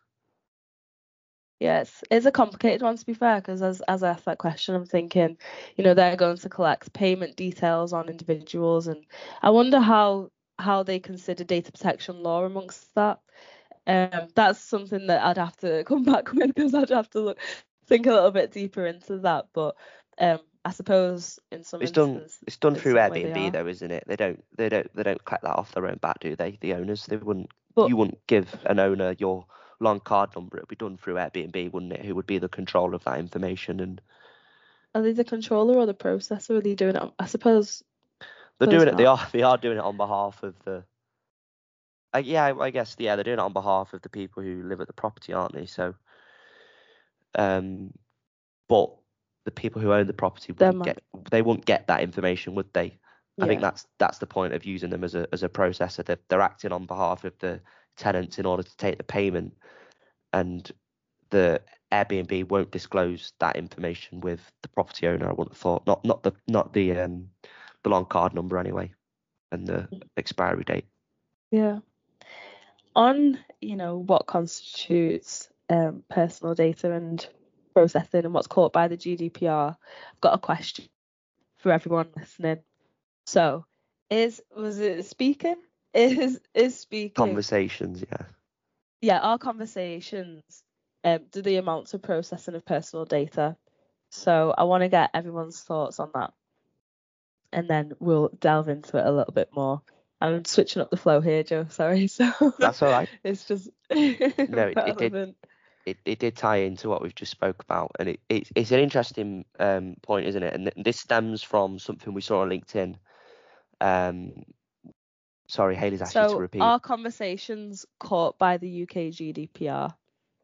Yes, it's a complicated one, to be fair, because as as I asked that question, I'm thinking, you know, they're going to collect payment details on individuals, and I wonder how how they consider data protection law amongst that. Um, that's something that I'd have to come back with because I'd have to look think a little bit deeper into that. But um, I suppose in some It's done instances, it's done in through some way they Airbnb are. though, isn't it? They don't they don't they don't collect that off their own back, do they? The owners, they wouldn't. But You wouldn't give an owner your long card number. It'd be done through Airbnb, wouldn't it? Who would be the control of that information? And are they the controller or the processor? Are they doing it? On, I suppose. they're Suppose doing it. They not. are they are doing it on behalf of the. Uh, yeah, I, I guess yeah, they're doing it on behalf of the people who live at the property, aren't they? So, um, but the people who own the property They're wouldn't man. get they wouldn't get that information, would they? I think Yeah. that's that's the point of using them as a as a processor. They're, they're acting on behalf of the tenants in order to take the payment, and the Airbnb won't disclose that information with the property owner. I wouldn't have thought not not the not the um the long card number anyway, and the expiry date. Yeah. On, you know, what constitutes um, personal data and processing and what's caught by the G D P R, I've got a question for everyone listening. So, is was it speaking? Is is speaking? Conversations, yeah. Yeah, our conversations um, do the amount to processing of personal data. So I want to get everyone's thoughts on that, and then we'll delve into it a little bit more. I'm switching up the flow here, Joe. Sorry. So That's all right. it's just No, it, it did relevant. it, it did tie into what we've just spoke about, and it, it it's an interesting um point, isn't it? And th- this stems from something we saw on LinkedIn. Um, sorry, Haley's asked you to So repeat. our conversations caught by the U K G D P R.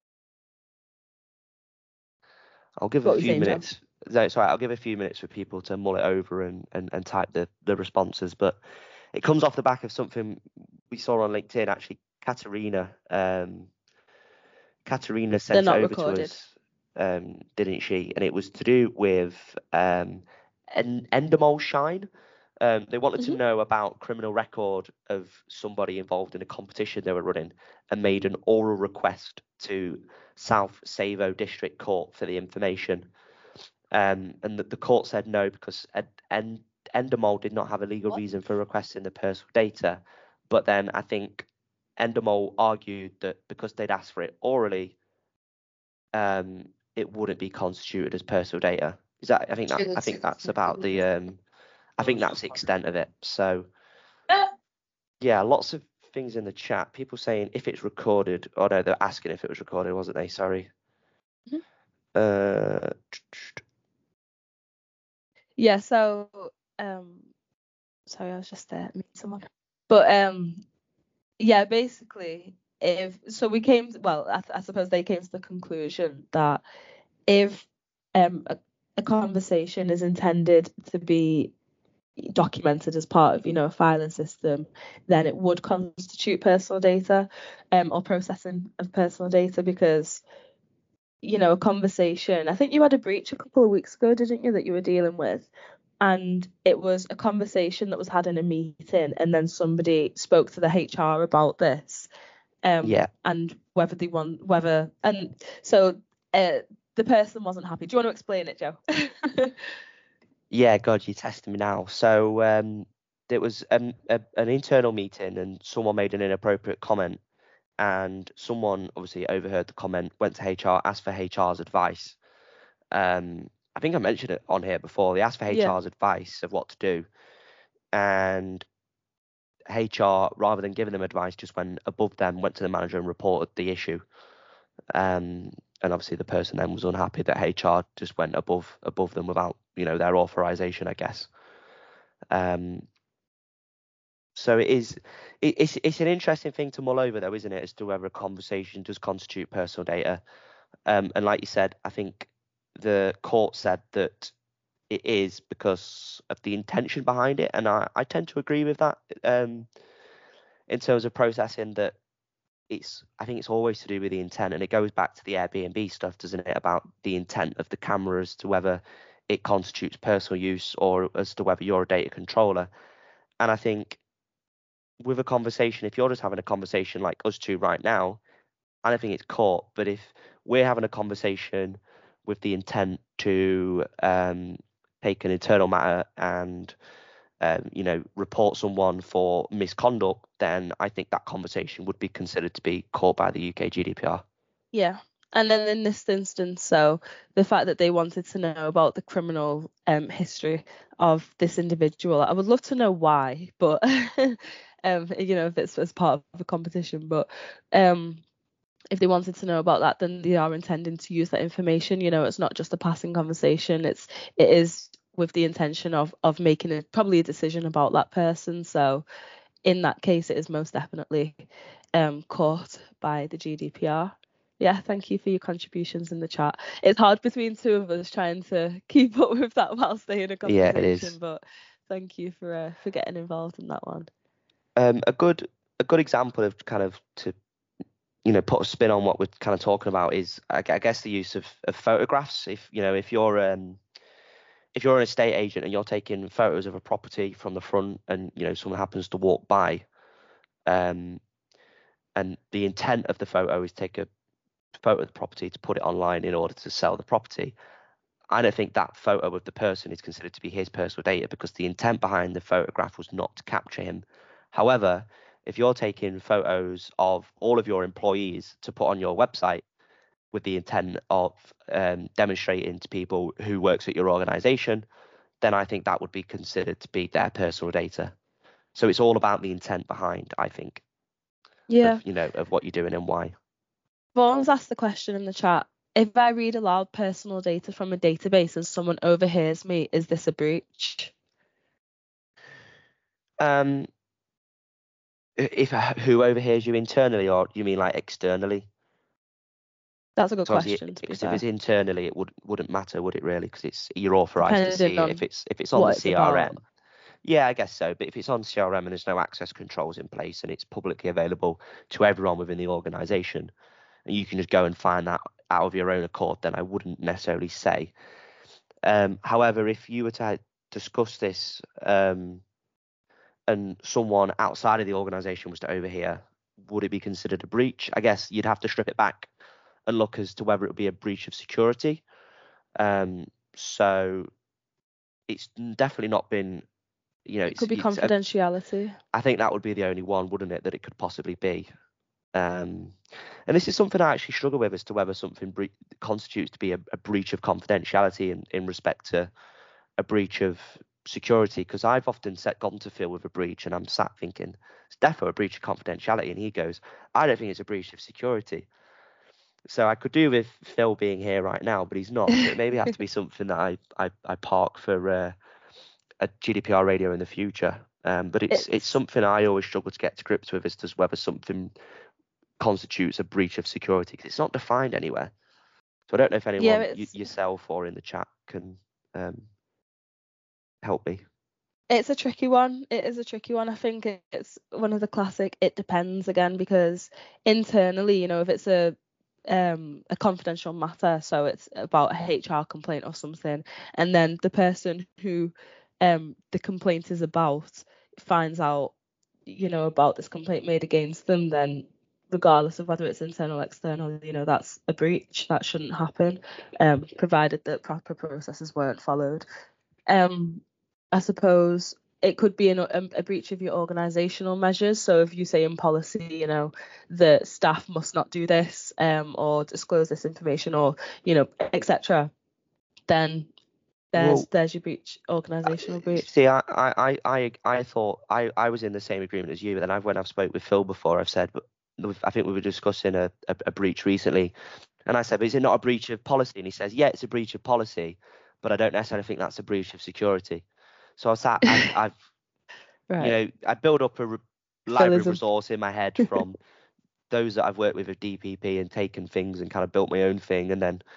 I'll give What a were you few saying, Joe? minutes. No, sorry, I'll give a few minutes for people to mull it over and, and, and type the, the responses. But it comes off the back of something we saw on LinkedIn. Actually, Katerina, um, Katerina They're sent it not over to recorded. us, um, didn't she? And it was to do with um, en- Endemol Shine. Um, they wanted Mm-hmm. to know about criminal record of somebody involved in a competition they were running and made an oral request to South Savo District Court for the information. Um, and the, the court said no because Ed, End, Endemol did not have a legal What? reason for requesting the personal data. But then I think Endemol argued that because they'd asked for it orally, um, it wouldn't be constituted as personal data. Is that? I think that I think that's about the um, I think that's the extent of it. So yeah, lots of things in the chat. People saying if it's recorded. Oh no, they're asking if it was recorded, wasn't they? Sorry. Mm-hmm. Uh. Yeah. So um, sorry, I was just there meeting someone. But um, yeah, basically, if so, we came. Well, I, I suppose they came to the conclusion that if um a, a conversation is intended to be documented as part of, you know, a filing system, then it would constitute personal data, um, or processing of personal data because, you know, a conversation. I think you had a breach a couple of weeks ago, didn't you, that you were dealing with? And it was a conversation that was had in a meeting, and then somebody spoke to the H R about this, um, Yeah. and whether they want, whether, and so uh, the person wasn't happy. Do you want to explain it, Joe? Yeah, God, you're testing me now. So um, there was um, a, an internal meeting and someone made an inappropriate comment, and someone obviously overheard the comment, went to H R, asked for H R's advice. Um, I think I mentioned it on here before. They asked for Yeah. H R's advice of what to do, and H R, rather than giving them advice, just went above them, went to the manager and reported the issue. Um, and obviously the person then was unhappy that H R just went above above them without, you know, their authorization, I guess. Um, so it is, it, it's it's an interesting thing to mull over, though, isn't it, as to whether a conversation does constitute personal data. Um, and like you said, I think the court said that it is because of the intention behind it, and I, I tend to agree with that. Um, in terms of processing, that it's I think it's always to do with the intent, and it goes back to the Airbnb stuff, doesn't it, about the intent of the camera as to whether it constitutes personal use or as to whether you're a data controller. And I think with a conversation, if you're just having a conversation like us two right now, I don't think it's caught. But if we're having a conversation with the intent to um, take an internal matter and um, you know, report someone for misconduct, then I think that conversation would be considered to be caught by the U K G D P R. Yeah. And then in this instance, so the fact that they wanted to know about the criminal um, history of this individual, I would love to know why, but um, you know, if it's as part of a competition, but um, if they wanted to know about that, then they are intending to use that information. You know, it's not just a passing conversation. It's it is with the intention of of making a probably a decision about that person. So in that case, it is most definitely um, caught by the G D P R. Yeah, thank you for your contributions in the chat. It's hard between two of us trying to keep up with that while staying in a Yeah, conversation, it is. but thank you for uh, for getting involved in that one. Um, a good a good example of kind of to you know put a spin on what we're kind of talking about is I, I guess the use of, of photographs. If you know if you're um if you're an estate agent and you're taking photos of a property from the front, and you know someone happens to walk by, um, and the intent of the photo is take a photo of the property to put it online in order to sell the property, I don't think that photo of the person is considered to be his personal data, because the intent behind the photograph was not to capture him. However, if you're taking photos of all of your employees to put on your website with the intent of um, demonstrating to people who works at your organization, then I think that would be considered to be their personal data. So it's all about the intent behind, I think, Yeah. of, you know, of what you're doing and why. Vaughn's asked the question in the chat. If I read aloud personal data from a database and someone overhears me, is this a breach? Um, if who overhears you internally, or you mean like externally? That's a good So question. To be because fair, if it's internally, it would wouldn't matter, would it really? Because it's you're authorized to depending see it. If on it's if it's on the what it's C R M, about. yeah, I guess so. But if it's on C R M and there's no access controls in place and it's publicly available to everyone within the organization, and you can just go and find that out of your own accord, then I wouldn't necessarily say. Um, however, if you were to discuss this um, and someone outside of the organization was to overhear, would it be considered a breach? I guess you'd have to strip it back and look as to whether it would be a breach of security. Um, so it's definitely not been, you know, It it's, could be it's a, confidentiality. I think that would be the only one, wouldn't it, that it could possibly be. Um, and this is something I actually struggle with as to whether something bre- constitutes to be a, a breach of confidentiality in, in respect to a breach of security, because I've often set, gone to Phil with a breach and I'm sat thinking, it's definitely a breach of confidentiality. And he goes, I don't think it's a breach of security. So I could do with Phil being here right now, but he's not. So it maybe have to be something that I, I, I park for uh, a G D P R radio in the future. Um, but it's, it's it's something I always struggle to get to grips with as to whether something constitutes a breach of security, because it's not defined anywhere. So I don't know if anyone, Yeah, y- it's yourself or in the chat, can um, help me. it's a tricky one. It is a tricky one. I think it's one of the classic it depends again, because internally, you know, if it's a um a confidential matter, so it's about a H R complaint or something, and then the person who um the complaint is about finds out, you know, about this complaint made against them, then regardless of whether it's internal or external, you know, that's a breach. That shouldn't happen, um provided that proper processes weren't followed. um I suppose it could be an, a, a breach of your organisational measures. So if you say in policy, you know, the staff must not do this, um, or disclose this information, or, you know, et cetera, then There's Well, there's your breach, organisational breach. see, I, I, I, I I thought I, I was in the same agreement as you, but then I've, when I've spoke with Phil before, I've said, but we've- I think we were discussing a, a, a breach recently, and I said, but is it not a breach of policy? And he says, yeah, it's a breach of policy, but I don't necessarily think that's a breach of security. So I sat, I've, I've you Right. know, I build up a re- library of Philism. resource in my head from those that I've worked with at D P P and taken things and kind of built my own thing, and then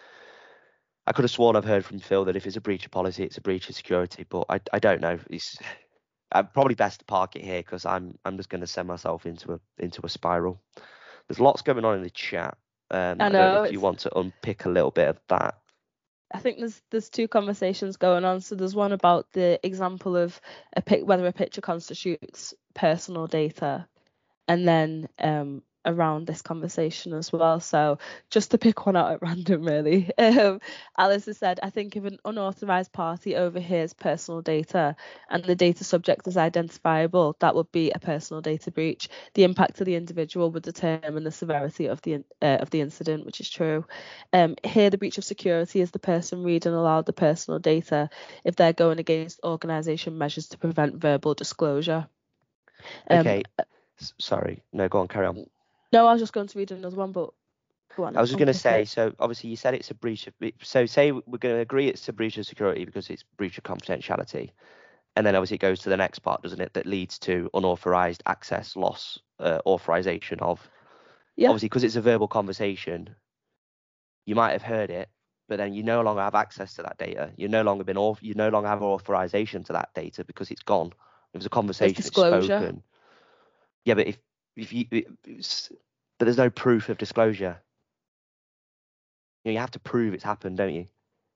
I could have sworn I've heard from Phil that if it's a breach of policy, it's a breach of security, but I, I don't know. It's I'm probably best to park it here because I'm I'm just going to send myself into a into a spiral. There's lots going on in the chat. Um, I I don't know know if you it's. want to unpick a little bit of that. I think there's there's two conversations going on. So there's one about the example of a pic, whether a picture constitutes personal data, and then um, around this conversation as well. So just to pick one out at random, really. Um, Alice has said, I think if an unauthorized party overhears personal data and the data subject is identifiable, that would be a personal data breach. The impact of the individual would determine the severity of the uh, of the incident, which is true. Um, here, the breach of security is the person reading aloud the personal data if they're going against organisation measures to prevent verbal disclosure. Um, Okay, S- sorry, no, go on, carry on. no, I was just going to read another one, but go on. I was just going to unpick say, it. so obviously you said it's a breach of, so say we're going to agree it's a breach of security because it's breach of confidentiality. And then obviously it goes to the next part, doesn't it? That leads to unauthorized access, loss, uh, authorization of. Yeah. Obviously, because it's a verbal conversation, you might have heard it, but then you no longer have access to that data. You no longer been auth- you no longer have authorization to that data because it's gone. It was a There's conversation. It's disclosure. spoken. Yeah, but if if you, it's, but there's no proof of disclosure. You know, you have to prove it's happened, don't you?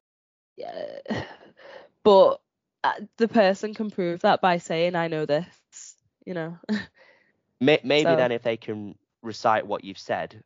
Yeah. But uh, the person can prove that by saying, I know this, you know. May- Maybe So, then if they can recite what you've said,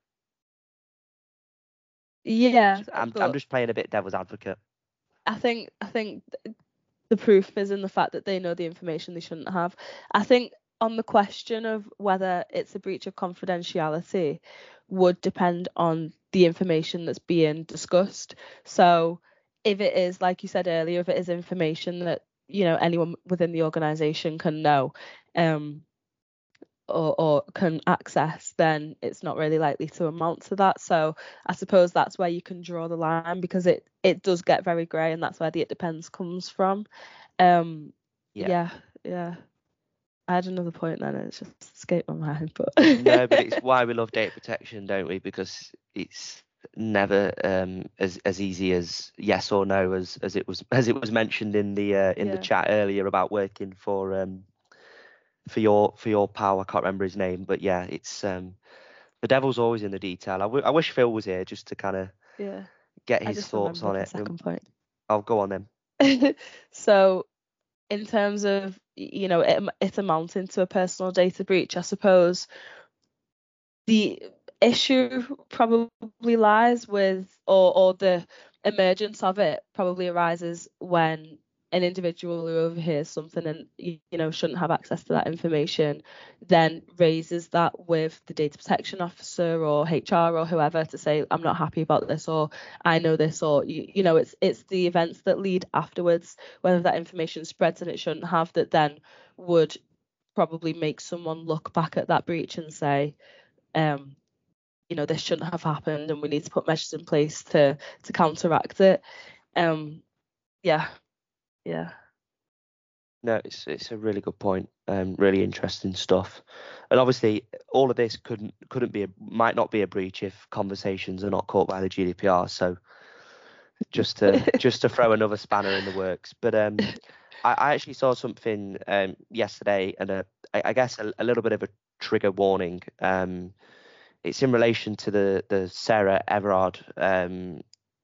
yeah, I'm I'm but just playing a bit devil's advocate. I think I think the proof is in the fact that they know the information they shouldn't have. I think on the question of whether it's a breach of confidentiality would depend on the information that's being discussed. So if it is, like you said earlier, if it is information that, you know, anyone within the organization can know, um, or, or can access, then it's not really likely to amount to that. So I suppose that's where you can draw the line, because it it does get very grey, and that's where the it depends comes from. Um, Yeah. yeah, yeah. I had another point then, and it's just escaped my mind. But No, but it's why we love data protection, don't we? Because it's never um, as as easy as yes or no, as as it was as it was mentioned in the uh, in the yeah, chat earlier about working for um for your for your pal. I can't remember his name, but yeah, it's um the devil's always in the detail. I, w- I wish Phil was here just to kind of yeah. get I his just thoughts remembered on my it. Um, second point. I'll go on then. So in terms of, you know, it, it amounting to a personal data breach, I suppose the issue probably lies with, or or the emergence of it probably arises when an individual who overhears something and, you know, shouldn't have access to that information then raises that with the data protection officer or H R or whoever to say, I'm not happy about this, or I know this, or you, you know, it's it's the events that lead afterwards, whether that information spreads and it shouldn't have, that then would probably make someone look back at that breach and say, um, you know, this shouldn't have happened, and we need to put measures in place to to counteract it. Um, yeah, yeah, No, it's it's a really good point. Um, really interesting stuff. And obviously, all of this couldn't couldn't be a, might not be a breach if conversations are not caught by the G D P R. So just to just to throw another spanner in the works. But um, I, I actually saw something um yesterday, and a I, I guess a, a little bit of a trigger warning. Um, it's in relation to the the Sarah Everard. Um,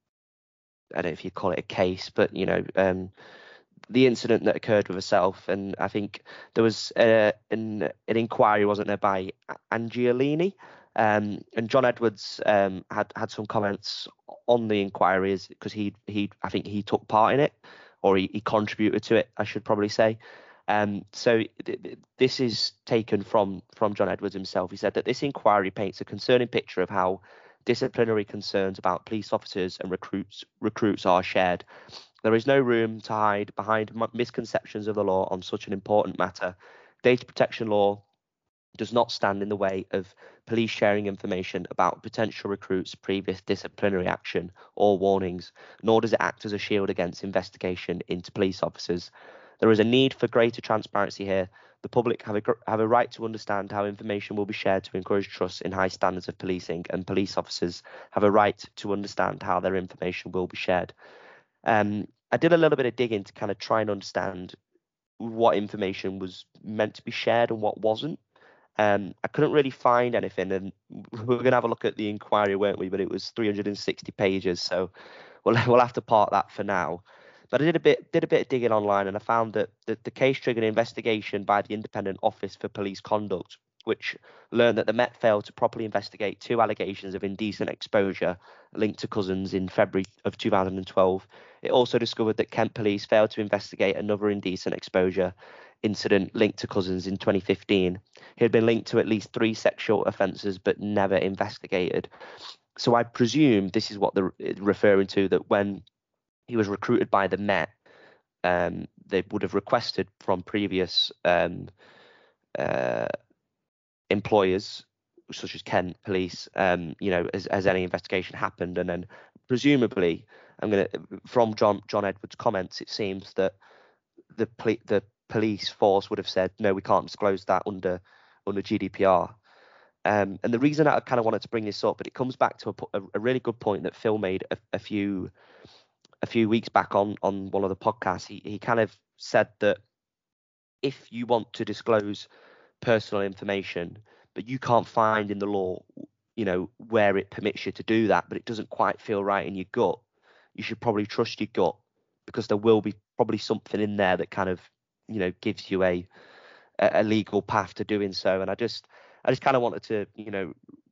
I don't know if you call it a case, but you know, um, the incident that occurred with herself, and I think there was uh, an an inquiry, wasn't there, by Angiolini, um, and John Edwards um, had had some comments on the inquiries because he he I think he took part in it, or he, he contributed to it, I should probably say. Um, so th- th- this is taken from from John Edwards himself. He said that this inquiry paints a concerning picture of how disciplinary concerns about police officers and recruits recruits are shared. There is no room to hide behind misconceptions of the law on such an important matter. Data protection law does not stand in the way of police sharing information about potential recruits' previous disciplinary action or warnings, nor does it act as a shield against investigation into police officers. There is a need for greater transparency here. The public have a, have a right to understand how information will be shared to encourage trust in high standards of policing, and police officers have a right to understand how their information will be shared. Um, I did a little bit of digging to kind of try and understand what information was meant to be shared and what wasn't. Um, I couldn't really find anything, and we we're going to have a look at the inquiry, weren't we? But it was three hundred sixty pages, so we'll we'll have to park that for now. But I did a bit did a bit of digging online, and I found that the, the case triggered an investigation by the Independent Office for Police Conduct, which learned that the Met failed to properly investigate two allegations of indecent exposure linked to Cousins in February of two thousand twelve. It also discovered that Kent Police failed to investigate another indecent exposure incident linked to Cousins in twenty fifteen. He had been linked to at least three sexual offences but never investigated. So I presume this is what they're referring to, that when he was recruited by the Met, um, they would have requested from previous um, uh, employers, such as Kent Police, um, you know, has, has any investigation happened? And then presumably, I'm going to, from John John Edwards' comments, it seems that the ple- the police force would have said, no, we can't disclose that under under G D P R. Um, and the reason I kind of wanted to bring this up, but it comes back to a, a really good point that Phil made a, a few a few weeks back on on one of the podcasts. He he kind of said that if you want to disclose personal information, but you can't find in the law, you know, where it permits you to do that, but it doesn't quite feel right in your gut, you should probably trust your gut, because there will be probably something in there that kind of, you know, gives you a a legal path to doing so. And I just I just kind of wanted to, you know,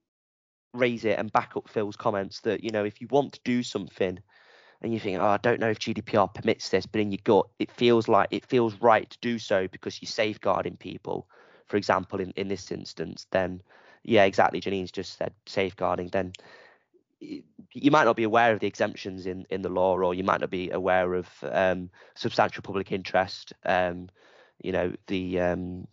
raise it and back up Phil's comments that, you know, if you want to do something and you think, oh, I don't know if G D P R permits this, but in your gut it feels like it feels right to do so because you're safeguarding people, for example, in, in this instance, then yeah, exactly, Janine's just said safeguarding, then you might not be aware of the exemptions in, in the law, or you might not be aware of um, substantial public interest, um, you know, the um,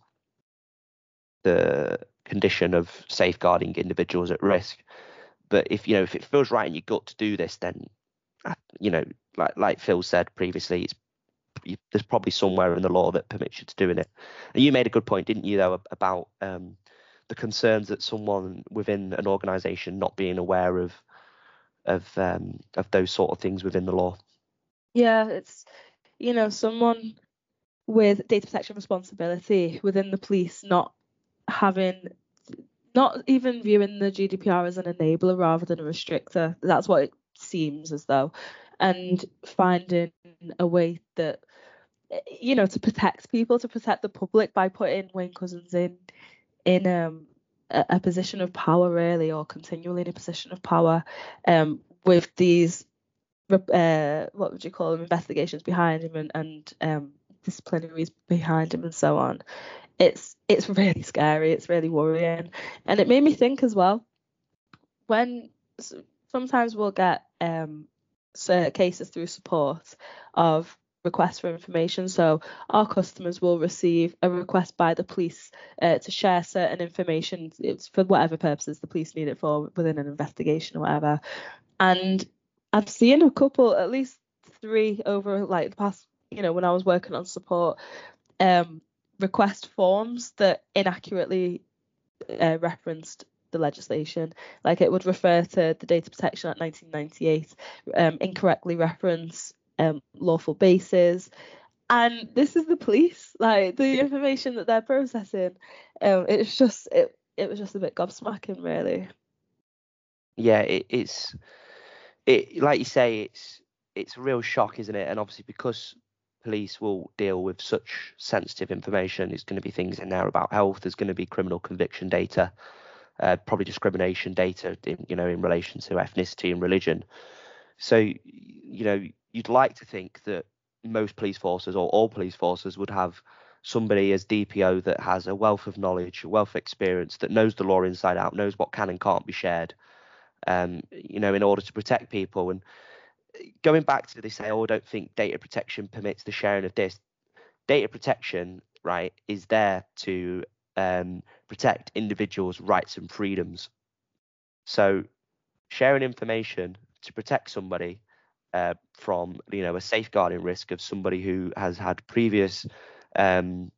the condition of safeguarding individuals at risk. But if, you know, if it feels right in your gut to do this, then, you know, like like Phil said previously, it's you, there's probably somewhere in the law that permits you to doing it. And you made a good point, didn't you, though, about um, the concerns that someone within an organisation not being aware of of um, of those sort of things within the law. Yeah, it's, you know, someone with data protection responsibility within the police not having, not even viewing the G D P R as an enabler rather than a restrictor. That's what it seems as though. And finding a way that, you know, to protect people, to protect the public by putting Wayne Couzens in in um, a, a position of power, really, or continually in a position of power, um, with these uh, what would you call them, investigations behind him, and, and um, disciplinaries behind him and so on. It's it's really scary. It's really worrying, and it made me think as well. When sometimes we'll get um, cases through support of requests for information. So our customers will receive a request by the police uh, to share certain information. It's for whatever purposes the police need it for within an investigation or whatever. And I've seen a couple, at least three over like the past, you know, when I was working on support, um, request forms that inaccurately uh, referenced the legislation. Like it would refer to the Data Protection Act nineteen ninety-eight, um, incorrectly reference um, lawful bases. And this is the police, like the information that they're processing. Um, it's just, it, it was just a bit gobsmacking, really. Yeah, it, it's, it like you say, it's it's a real shock, isn't it? And obviously because police will deal with such sensitive information, there's going to be things in there about health, there's going to be criminal conviction data, uh, probably discrimination data, in, you know, in relation to ethnicity and religion. So, you know, you'd like to think that most police forces, or all police forces, would have somebody as D P O that has a wealth of knowledge, a wealth of experience, that knows the law inside out, knows what can and can't be shared, um, you know, in order to protect people. And going back to they say, oh, I don't think data protection permits the sharing of this. Data protection, right, is there to um, protect individuals' rights and freedoms. So sharing information to protect somebody uh, from, you know, a safeguarding risk of somebody who has had previous, um,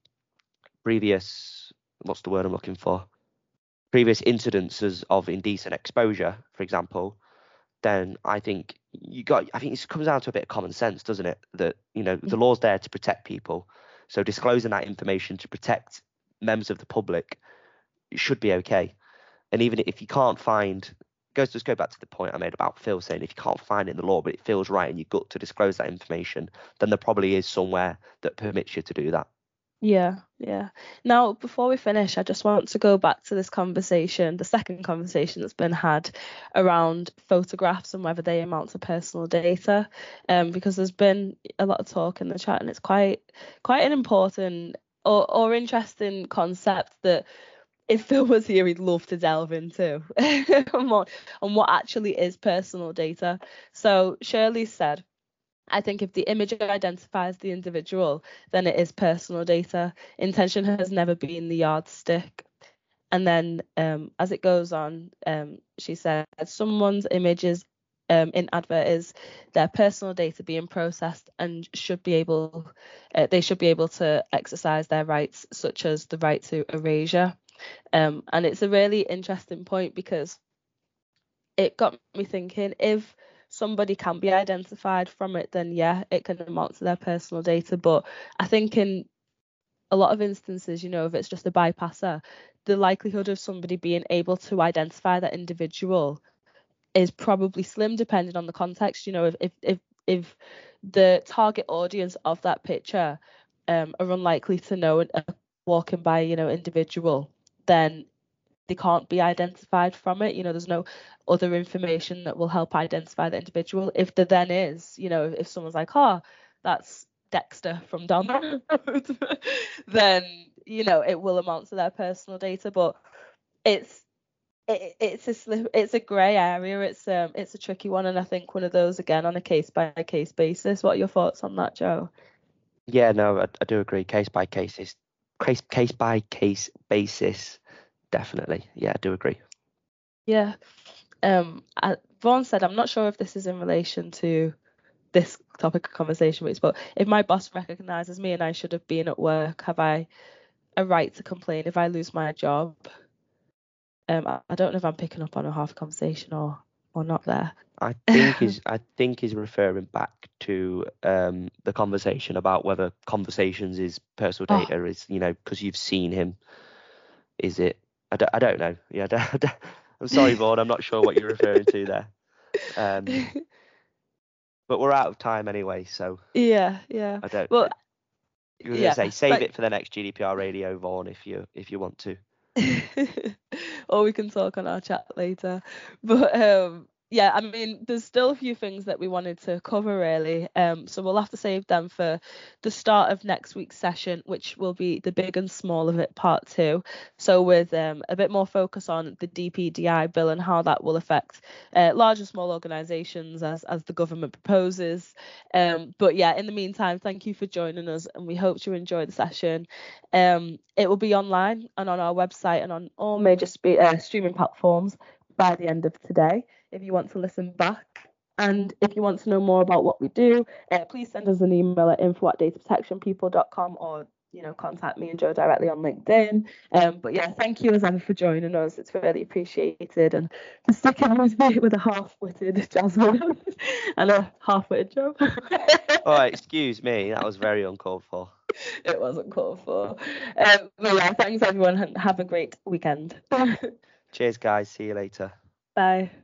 previous, what's the word I'm looking for? Previous incidences of indecent exposure, for example, then I think you got, I think it comes down to a bit of common sense, doesn't it? That, you know, the law's there to protect people. So disclosing that information to protect members of the public should be okay. And even if you can't find, goes just go back to the point I made about Phil saying, if you can't find it in the law, but it feels right in your gut to disclose that information, then there probably is somewhere that permits you to do that. Yeah, yeah. Now, before we finish, I just want to go back to this conversation, the second conversation that's been had around photographs and whether they amount to personal data, um, because there's been a lot of talk in the chat, and it's quite quite an important or, or interesting concept that if Phil was here, he'd love to delve into on what, on what actually is personal data. So Shirley said, I think if the image identifies the individual, then it is personal data. Intention has never been the yardstick. And then um, as it goes on, um, she said, someone's image is um, in advert is their personal data being processed and should be able, uh, they should be able to exercise their rights, such as the right to erasure. Um, and it's a really interesting point because it got me thinking, if somebody can be identified from it, then yeah, it can amount to their personal data. But I think in a lot of instances, you know, if it's just a bypasser, the likelihood of somebody being able to identify that individual is probably slim, depending on the context. You know, if if if, if the target audience of that picture um, are unlikely to know a walking by, you know, individual, then they can't be identified from it. You know, there's no other information that will help identify the individual. If there then is, you know, if, if someone's like, oh, that's Dexter from down the road, then, you know, it will amount to their personal data. But it's it, it's a slip, it's a grey area. It's um it's a tricky one, and I think one of those again on a case by case basis. What are your thoughts on that, Joe? Yeah, no, I, I do agree. Case by case is case case by case basis. Definitely. Yeah, I do agree. Yeah. Um, I, Vaughan said, I'm not sure if this is in relation to this topic of conversation, but if my boss recognises me and I should have been at work, have I a right to complain if I lose my job? Um, I, I don't know if I'm picking up on a half conversation or or not there. I think he's I think he's referring back to um the conversation about whether conversations is personal data oh. is, you know, because you've seen him. Is it? I don't, I don't know. Yeah, I don't, I don't, I'm sorry, Vaughan. I'm not sure what you're referring to there. Um, but we're out of time anyway, so yeah, yeah. I don't. Well, you were yeah, gonna say save like, it for the next G D P R radio, Vaughan, if you if you want to. Or we can talk on our chat later. But um, yeah, I mean, there's still a few things that we wanted to cover really. Um, so we'll have to save them for the start of next week's session, which will be the big and small of it, part two. So with um, a bit more focus on the D P D I bill and how that will affect uh, large and small organisations as as the government proposes. Um, but yeah, in the meantime, thank you for joining us, and we hope you enjoy the session. Um, it will be online and on our website and on all major spe- uh, streaming platforms by the end of today, if you want to listen back. And if you want to know more about what we do, uh, please send us an email at info at data protection people dot com, or, you know, contact me and Joe directly on LinkedIn. Um, but yeah, thank you as ever for joining us. It's really appreciated. And for sticking with me with a half-witted Jasmine and a half-witted Joe. Oh, excuse me. That was very uncalled for. It wasn't called for. Um, but yeah, thanks everyone. Have a great weekend. Cheers, guys. See you later. Bye.